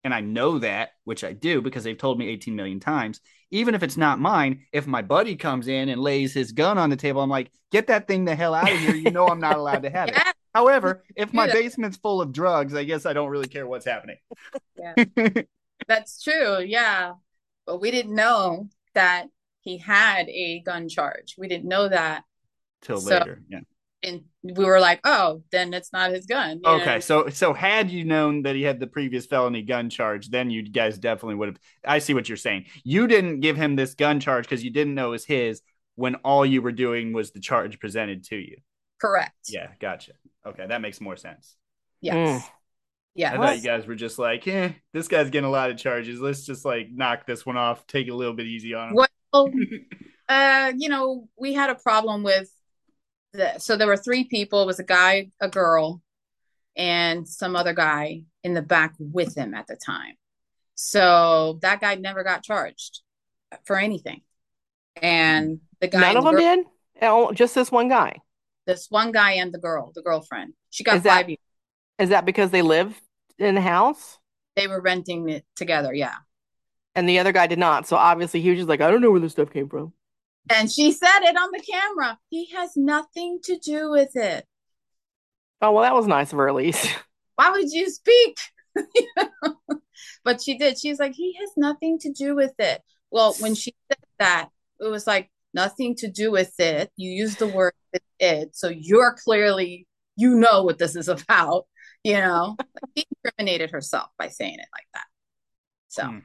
and I know that, which I do because they've told me eighteen million times, even if it's not mine, if my buddy comes in and lays his gun on the table, I'm like, get that thing the hell out of here. You know I'm not allowed to have it. Yeah, However, if my that. basement's full of drugs, I guess I don't really care what's happening. Yeah, that's true. Yeah. But we didn't know that he had a gun charge. We didn't know that. Till So, later. Yeah. and we were like, oh, then it's not his gun. you Okay, know? so so had you known that he had the previous felony gun charge, then you guys definitely would have. I see what you're saying. You didn't give him this gun charge because you didn't know it was his when all you were doing was the charge presented to you. Correct. Yeah, gotcha. Okay, that makes more sense. Yes. Mm. Yes. I thought you guys were just like, eh, this guy's getting a lot of charges. Let's just like knock this one off, take it a little bit easy on him. Well, uh, you know, we had a problem with the, so there were three people. It was a guy, a girl, and some other guy in the back with him at the time. So that guy never got charged for anything. And the guy, None and of the them girl, did? Oh, just this one guy. this one guy and the girl, the girlfriend, she got Is that- five years. Is that because they live in the house? They were renting it together. Yeah. And the other guy did not. So obviously he was just like, I don't know where this stuff came from. And she said it on the camera. He has nothing to do with it. Oh, well, that was nice of her at least. Why would you speak? You know? But she did. She's like, he has nothing to do with it. Well, when she said that, it was like, nothing to do with it. You use the word it. So you're clearly, you know what this is about, you know? Like, she incriminated herself by saying it like that. So. Hmm.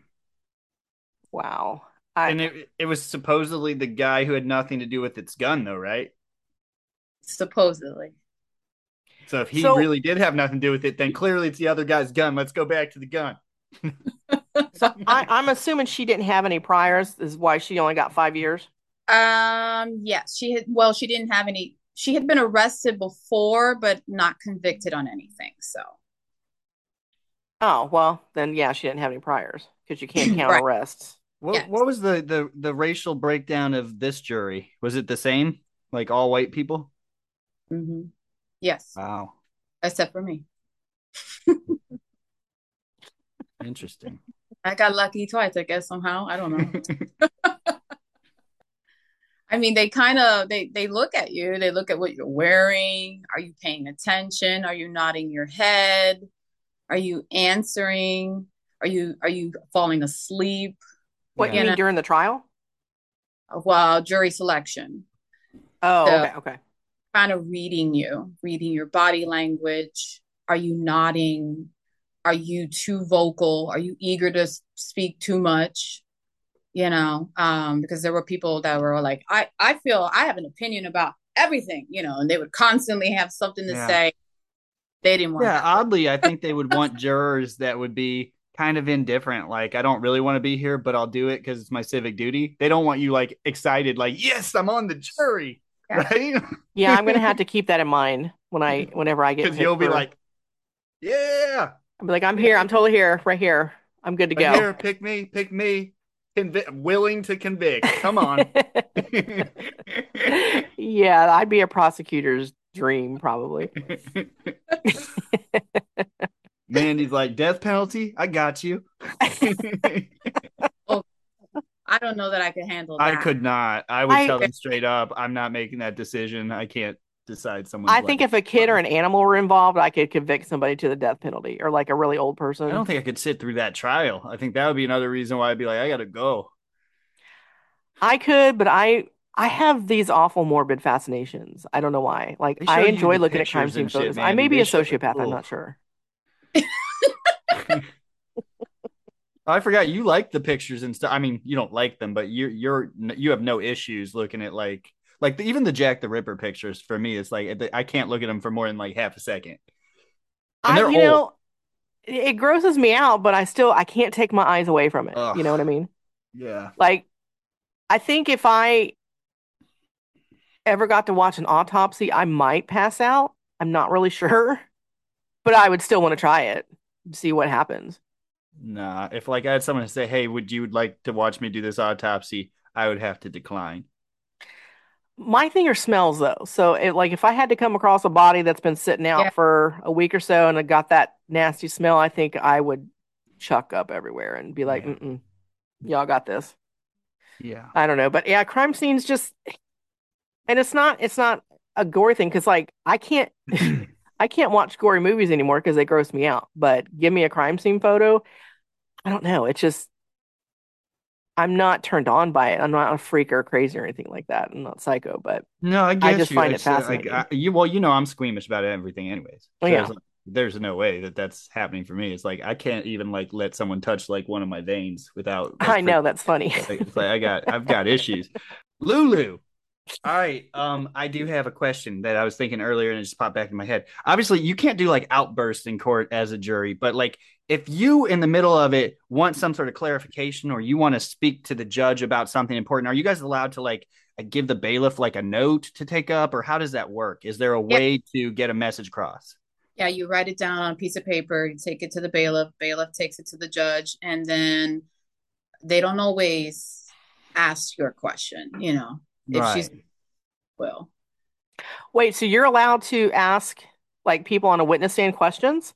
Wow. I, And it it was supposedly the guy who had nothing to do with its gun, though, right? Supposedly. So if he So- really did have nothing to do with it, then clearly it's the other guy's gun. Let's go back to the gun. so I, I'm assuming she didn't have any priors, is why she only got five years. Um, yes, she had, well, she didn't have any, she had been arrested before, but not convicted on anything. So, Oh, well, then yeah, she didn't have any priors because you can't count Right. arrests. What Yes. what was the, the the racial breakdown of this jury? Was it the same? Like all white people? mhm. Yes, Wow. except for me. Interesting. I got lucky twice, I guess, somehow. I don't know. I mean, they kind of they they look at you. They look at what you're wearing. Are you paying attention? Are you nodding your head? Are you answering? Are you are you falling asleep What, you Yeah. Yeah. mean during the trial? while jury selection? Oh, So- okay, okay. Kind of reading you, reading your body language. Are you nodding? Are you too vocal? Are you eager to s- speak too much? You know, um, because there were people that were like, I, I feel I have an opinion about everything, you know, and they would constantly have something to Yeah. say. They didn't want Yeah, that. oddly, I think they would want jurors that would be kind of indifferent. Like, I don't really want to be here, but I'll do it because it's my civic duty. They don't want you like excited, like, yes, I'm on the jury, Yeah. right? Yeah, I'm gonna have to keep that in mind when I whenever I get Because picked you'll be for- like, yeah, I'll be like, I'm here, I'm totally here, right here. I'm good to right go. here, pick me, pick me, Convi- willing to convict. Come on. Yeah, I'd be a prosecutor's dream, probably. Mandy's like, death penalty? I got you. I don't know that I could handle that. I could not. I would I- tell them straight up, I'm not making that decision. I can't decide someone's I think life. if a kid or an animal were involved, I could convict somebody to the death penalty, or like a really old person. I don't think I could sit through that trial. I think that would be another reason why I'd be like, I gotta go. I could, but I I have these awful morbid fascinations. I don't know why. Like They show I you enjoy the looking at crime pictures scene and shit, photos. I man. may be They a show- sociopath. I'm Oof. not sure. I forgot you like the pictures and stuff. I mean, you don't like them, but you're you're you have no issues looking at like like the, even the Jack the Ripper pictures. For me, it's like I can't look at them for more than like half a second. And I, they're you old. know, it it grosses me out, but I still I can't take my eyes away from it. Ugh. You know what I mean? Yeah, Like, I think if I ever got to watch an autopsy, I might pass out. I'm not really sure, but I would still want to try it, see what happens. nah. If like I had someone to say, "Hey, would you like to watch me do this autopsy?" I would have to decline. My thing are smells though. So it, like if I had to come across a body that's been sitting out Yeah. for a week or so and it got that nasty smell, I think I would chuck up everywhere and be like, Yeah. mm-mm, y'all got this. Yeah. I don't know, but yeah, crime scenes just, and it's not it's not a gory thing because like I can't I can't watch gory movies anymore because they gross me out. But give me a crime scene photo, I don't know. It's just I'm not turned on by it. I'm not a freak or crazy or anything like that. I'm not psycho, but No, I I get just you. find it It's uh, like fascinating. I, you. Well, you know, I'm squeamish about everything, anyways. Oh So it's yeah, like, there's no way that that's happening for me. It's like I can't even like let someone touch like one of my veins without like I freaking. know that's funny. Like, it's like I got I've got issues. Lulu. All right. Um, I do have a question that I was thinking earlier and it just popped back in my head. Obviously, you can't do like outbursts in court as a jury, but like if you in the middle of it want some sort of clarification or you want to speak to the judge about something important, are you guys allowed to like give the bailiff like a note to take up, or how does that work? Is there a Yeah. way to get a message across? Yeah, you write it down on a piece of paper, you take it to the bailiff, bailiff takes it to the judge, and then they don't always ask your question, you know, if she's Right. well. Wait, so you're allowed to ask like people on a witness stand questions?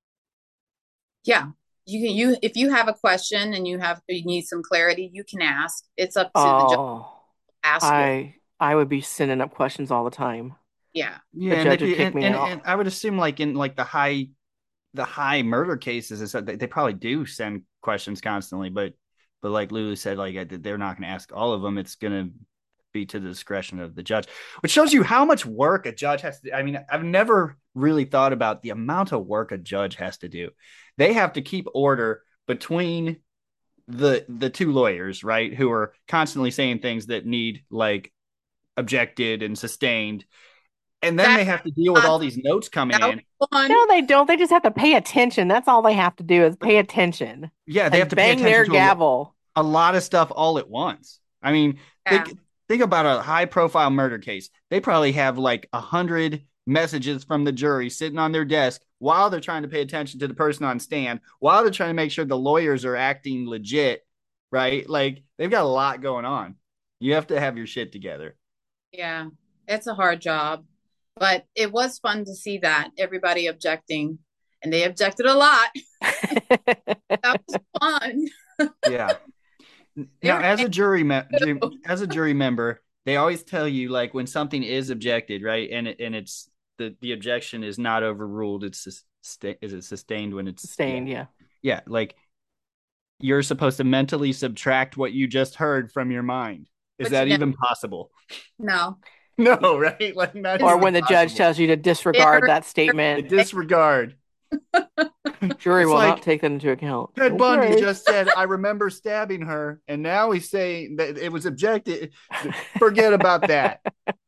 Yeah. You can you if you have a question and you have you need some clarity, you can ask. It's up to the judge Oh, to ask it. I I would be sending up questions all the time. Yeah. The Yeah, and judge if would you kick and, me and, out. and I would assume like in like the high the high murder cases is that they, they probably do send questions constantly, but but like Lulu said, like they're not going to ask all of them. It's going to be to the discretion of the judge, which shows you how much work a judge has to. I mean, I've never really thought about the amount of work a judge has to do. They have to keep order between the the two lawyers, right, who are constantly saying things that need like objected and sustained, and then That they have to deal with uh, all these notes coming that was in. fun. No, they don't. They just have to pay attention. That's all they have to do is But pay attention yeah, they have and to pay bang attention their to a, gavel. a lot of stuff all at once. I mean, Yeah. think think about a high profile murder case. They probably have like a hundred messages from the jury sitting on their desk while they're trying to pay attention to the person on stand, while they're trying to make sure the lawyers are acting legit, right? Like they've got a lot going on. You have to have your shit together. Yeah. It's a hard job. But it was fun to see that everybody objecting, and they objected a lot. That was fun. Yeah. Now, as a jury me- as a jury member, they always tell you like when something is objected, right? And it, and it's the the objection is not overruled. It's sustain, is it sustained when it's Sustained, yeah. yeah. Yeah, like you're supposed to mentally subtract what you just heard from your mind. Is But that you know, even possible? no. No, right? Like not Or even when the judge possible. tells you to disregard that The statement, disregard. jury It's will not like take that into account. Ted Bundy Okay. just said, I remember stabbing her, and now he's saying that it was objected. Forget about that.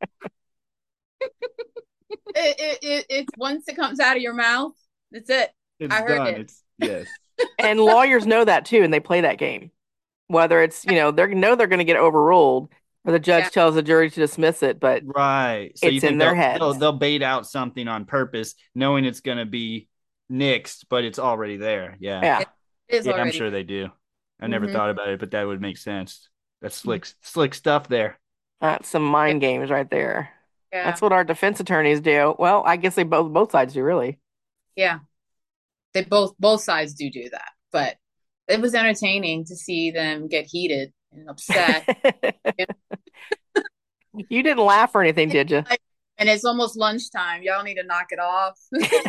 It, it, it, it's once it comes out of your mouth, that's it. It's I heard done. it. It's yes. And lawyers know that too, and they play that game. Whether it's, you know, they know they're going to get overruled, or the judge Yeah. tells the jury to dismiss it, but Right. So you it's in think their they'll they'll heads. they'll bait out something on purpose, knowing it's gonna be nixed, but it's already there. Yeah. Yeah. It is Yeah, I'm already. sure they do. I never Mhm. thought about it, but that would make sense. That's slick slick stuff there. That's some mind games right there. Yeah. That's what our defense attorneys do. Well, I guess they both both sides do, really. Yeah. They both both sides do do that, but it was entertaining to see them get heated and upset. You didn't laugh or anything, did you? And it's almost lunchtime. Y'all need to knock it off.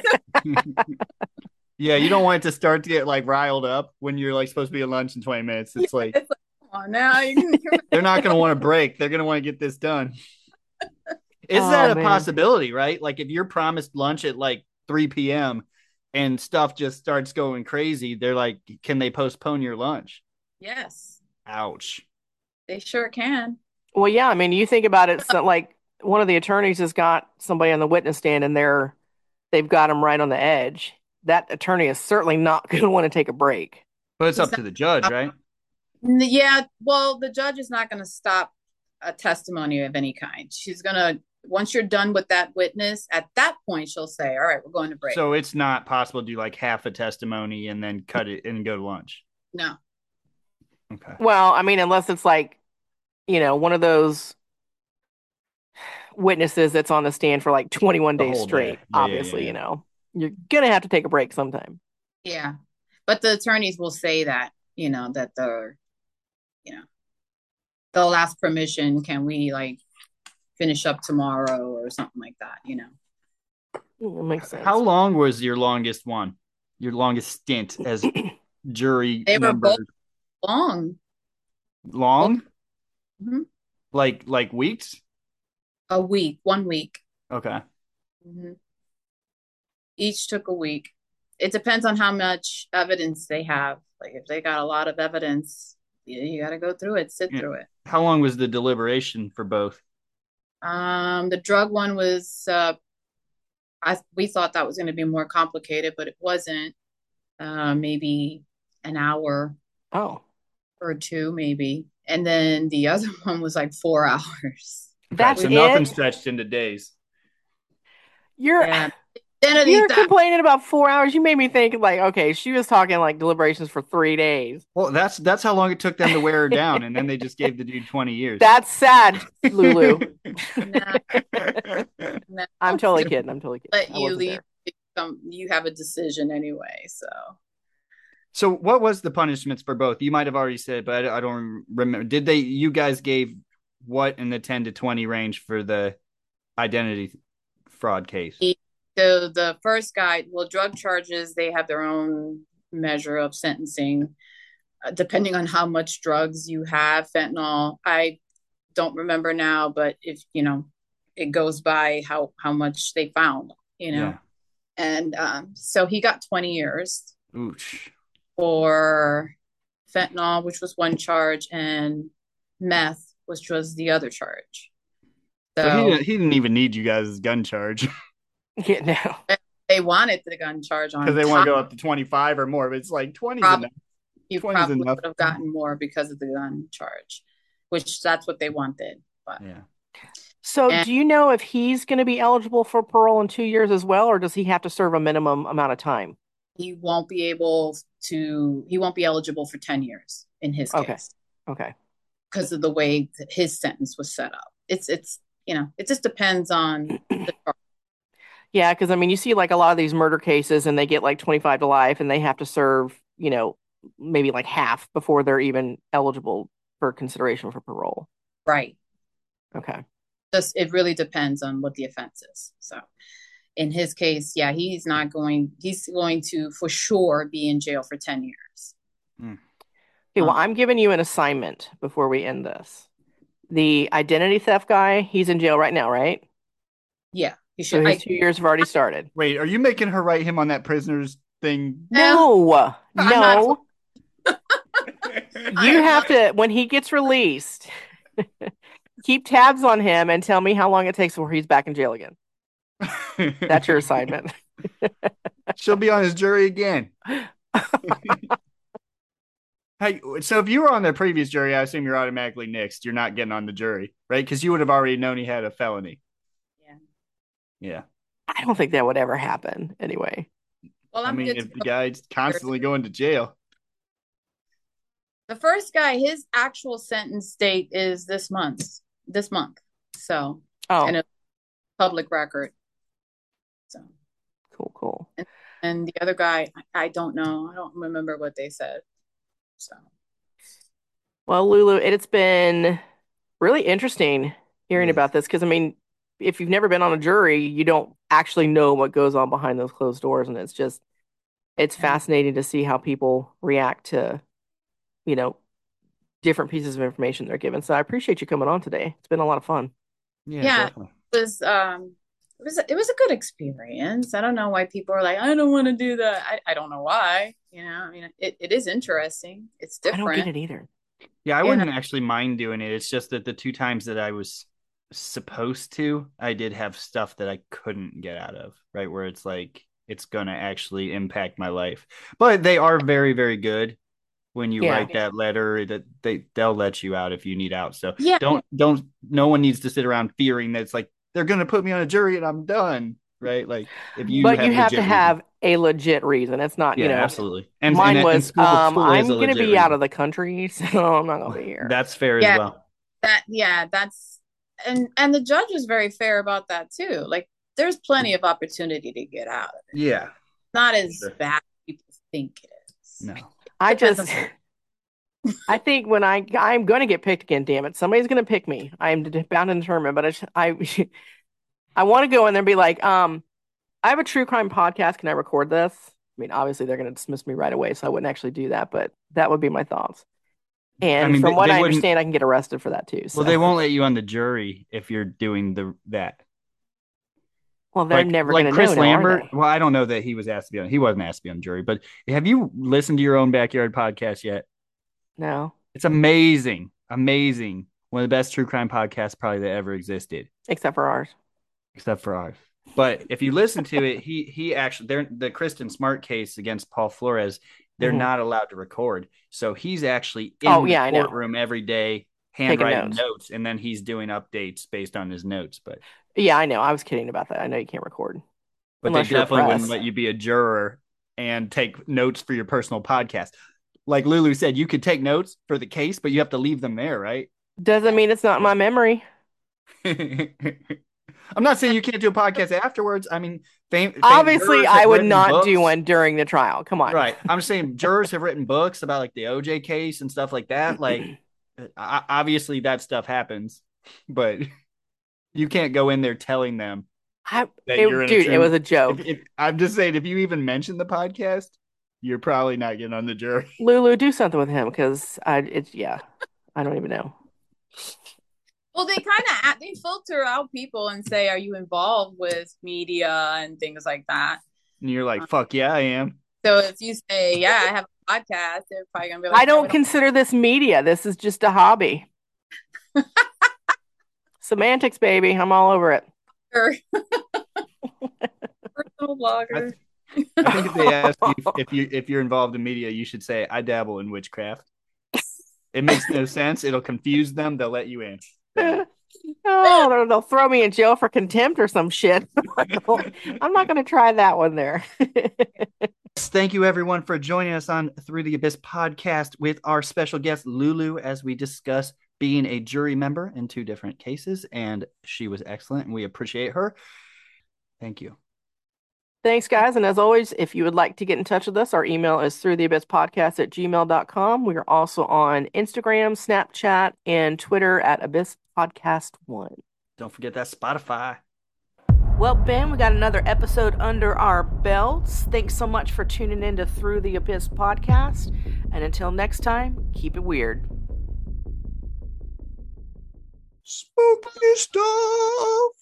Yeah, you don't want it to start to get like riled up when you're like supposed to be at lunch in twenty minutes. It's like It's like, come on now. You can, they're not going to want to break. They're going to want to get this done. Is Oh, that a man. possibility, right? Like if you're promised lunch at like three p.m. and stuff just starts going crazy, they're like, can they postpone your lunch? yes, Ouch. they sure can. Well, yeah, I mean, you think about it, so like one of the attorneys has got somebody on the witness stand and they're they've got him right on the edge. That attorney is certainly not going to want to take a break. But it's It's up to the judge, right? N- Yeah, well, the judge is not going to stop a testimony of any kind. She's going to, once you're done with that witness, at that point, she'll say, all right, we're going to break. So it's not possible to do like half a testimony and then cut it and go to lunch. No. Okay. Well, I mean, unless it's like, you know, one of those witnesses that's on the stand for like twenty-one The days whole day. straight, Yeah, yeah, obviously, yeah, you yeah. know, you're going to have to take a break sometime. Yeah. But the attorneys will say that, you know, that they're, you know, they'll ask permission. Can we like finish up tomorrow or something like that, you know? That makes sense. How long was your longest one? Your longest stint as jury They were member? both long. Long? Mm-hmm. Like like weeks? A week, one week. Okay. Mm-hmm. Each took a week. It depends on how much evidence they have. Like if they got a lot of evidence, you, you got to go through it, sit Yeah. through it. How long was the deliberation for both? Um, the drug one was, uh, I we thought that was going to be more complicated, but it wasn't. Uh, maybe an hour Oh, or two, maybe. And then the other one was like four hours. that's so nothing it. stretched into days. You're Yeah. Identity you're theft. complaining about four hours. You made me think like, okay, she was talking like deliberations for three days. Well, that's that's how long it took them to wear her down, and then they just gave the dude twenty years. That's sad, Lulu. Nah, nah. I'm totally kidding. I'm totally kidding. Let I you wasn't leave. there. Um, you have a decision anyway. So So, what was the punishments for both? You might have already said, but I, I don't remember. Did they? You guys gave what in the ten to twenty range for the identity fraud case? So the first guy, well, drug charges, they have their own measure of sentencing, uh, depending on how much drugs you have. Fentanyl, I don't remember now, but if you know, it goes by how how much they found, you know. Yeah. And um, so he got twenty years Ooch. for fentanyl, which was one charge, and meth, which was the other charge. So, So he didn't, he didn't even need you guys' gun charge Yeah, no. they wanted the gun charge on because they want to top. go up to twenty-five or more, but it's like twenty is Prob- enough. You twenty is probably enough. would have gotten more because of the gun charge, which that's what they wanted. But Yeah. So, And- do you know if he's going to be eligible for parole in two years as well, or does he have to serve a minimum amount of time? he won't be able to, he won't be eligible for ten years in his Okay. case Okay. because of the way that his sentence was set up. It's, it's, you know, it just depends on the charge. Yeah, because I mean, you see like a lot of these murder cases, and they get like twenty-five to life, and they have to serve, you know, maybe like half before they're even eligible for consideration for parole. Right. Okay. Just, it really depends on what the offense is. So in his case, yeah, he's not going, he's going to for sure be in jail for ten years. Okay, well, Um, I'm giving you an assignment before we end this. The identity theft guy, he's in jail right now, right? Yeah, he So should. his I, two years have already started. Wait, are you making her write him on that prisoner's thing? No, I'm no. not- You have to, when he gets released, keep tabs on him and tell me how long it takes before he's back in jail again. That's your assignment. She'll be on his jury again. Hey, so if you were on the previous jury, I assume you're automatically nixed. You're not getting on the jury, right? Because you would have already known he had a felony. yeah. Yeah. I don't think that would ever happen anyway. Well, I I'm mean, good if to the go. guy's constantly going to jail. The first guy, his actual sentence date is this month. This month. So, Oh, and it's public record. So, cool, cool. and the other guy, I, I don't know. I don't remember what they said. So, Well, Lulu, it's been really interesting hearing Yes. about this because, I mean, if you've never been on a jury, you don't actually know what goes on behind those closed doors. And it's just, it's Yeah. fascinating to see how people react to, you know, different pieces of information they're given. So I appreciate you coming on today. It's been a lot of fun. Yeah, Yeah. definitely. it was um it was it was a good experience. I don't know why people are like, I don't want to do that. I, I don't know why. You know, I mean, it, it is interesting. It's I don't different. get it either. Yeah, I Yeah. wouldn't actually mind doing it. It's just that the two times that I was supposed to, I did have stuff that I couldn't get out of, right? Where it's like, it's going to actually impact my life. But they are very, very good when you Yeah. write that letter that they, they'll let you out if you need out. So Yeah. don't, don't, no one needs to sit around fearing that it's like, they're going to put me on a jury and I'm done, right? Like if you But have you have to legit have a legit reason. It's not, reason. you Yeah, know, absolutely. And mine and, was, and school, um, school I'm is a going to legit be out reason. of the country, so I'm not going to be here. That's fair Yeah. as well. That yeah, that's and and the judge was very fair about that too. Like there's plenty of opportunity to get out of it. Yeah. Not as Sure. bad as people think it is. No. I Depends just, I think when I, I'm going to get picked again, damn it. Somebody's going to pick me. I am de- bound and determined, but I, just- I, I want to go in there and be like, um, I have a true crime podcast. Can I record this? I mean, obviously they're going to dismiss me right away, so I wouldn't actually do that, but that would be my thoughts. And I mean, from they, what they I wouldn't. understand, I can get arrested for that too. So. Well, they won't let you on the jury if you're doing the that. Well, they're Like, never like going to Chris know now, are Lambert. they? Well, I don't know that he was asked to be on. He wasn't asked to be on the jury, but have you listened to your own backyard podcast yet? No, It's amazing, amazing. One of the best true crime podcasts probably that ever existed, except for ours. except for ours. But if you listen to it, he he actually they're the Kristen Smart case against Paul Flores. They're Mhm. not allowed to record, so he's actually in Oh, the yeah, I know. courtroom every day, handwriting notes. notes, and then he's doing updates based on his notes. But Yeah, I know. I was kidding about that. I know you can't record. but Unless they you're definitely wouldn't press. let you be a juror and take notes for your personal podcast. Like Lulu said, you could take notes for the case, but you have to leave them there, right? Doesn't mean it's not in my memory. I'm not saying you can't do a podcast afterwards. I mean, fam- fam- Obviously, jurors have I would written not books. do one during the trial. Come on. Right. I'm saying jurors have written books about like the O J case and stuff like that. Like, o- obviously that stuff happens, but you can't go in there telling them I, that it- you're in a dude, true- it was a joke. If, if, I'm just saying, if you even mention the podcast, you're probably not getting on the jury. Lulu, do something with him because I, it's yeah, I don't even know. Well, they kind of they filter out people and say, "Are you involved with media and things like that?" And you're like, fuck yeah, I am. So if you say, "Yeah, I have a podcast," they're probably gonna be like, I "No, don't we consider this media. This is just a hobby. Semantics, baby. I'm all over it. care." Personal blogger. I think if they ask you if, if you if you're involved in media, you should say, I dabble in witchcraft. It makes no sense. It'll confuse them. They'll let you in. Oh, they'll, they'll throw me in jail for contempt or some shit. I'm not going to try that one there. Thank you, everyone, for joining us on Through the Abyss podcast with our special guest, Lulu, as we discuss being a jury member in two different cases. And she was excellent, and we appreciate her. Thank you. Thanks, guys. And as always, if you would like to get in touch with us, our email is through the abyss podcast at gmail dot com. We are also on Instagram, Snapchat, and Twitter at Abyss Podcast One. Don't forget that Spotify. Well, Ben, we got another episode under our belts. Thanks so much for tuning in to Through the Abyss podcast. And until next time, keep it weird. Spooky stuff.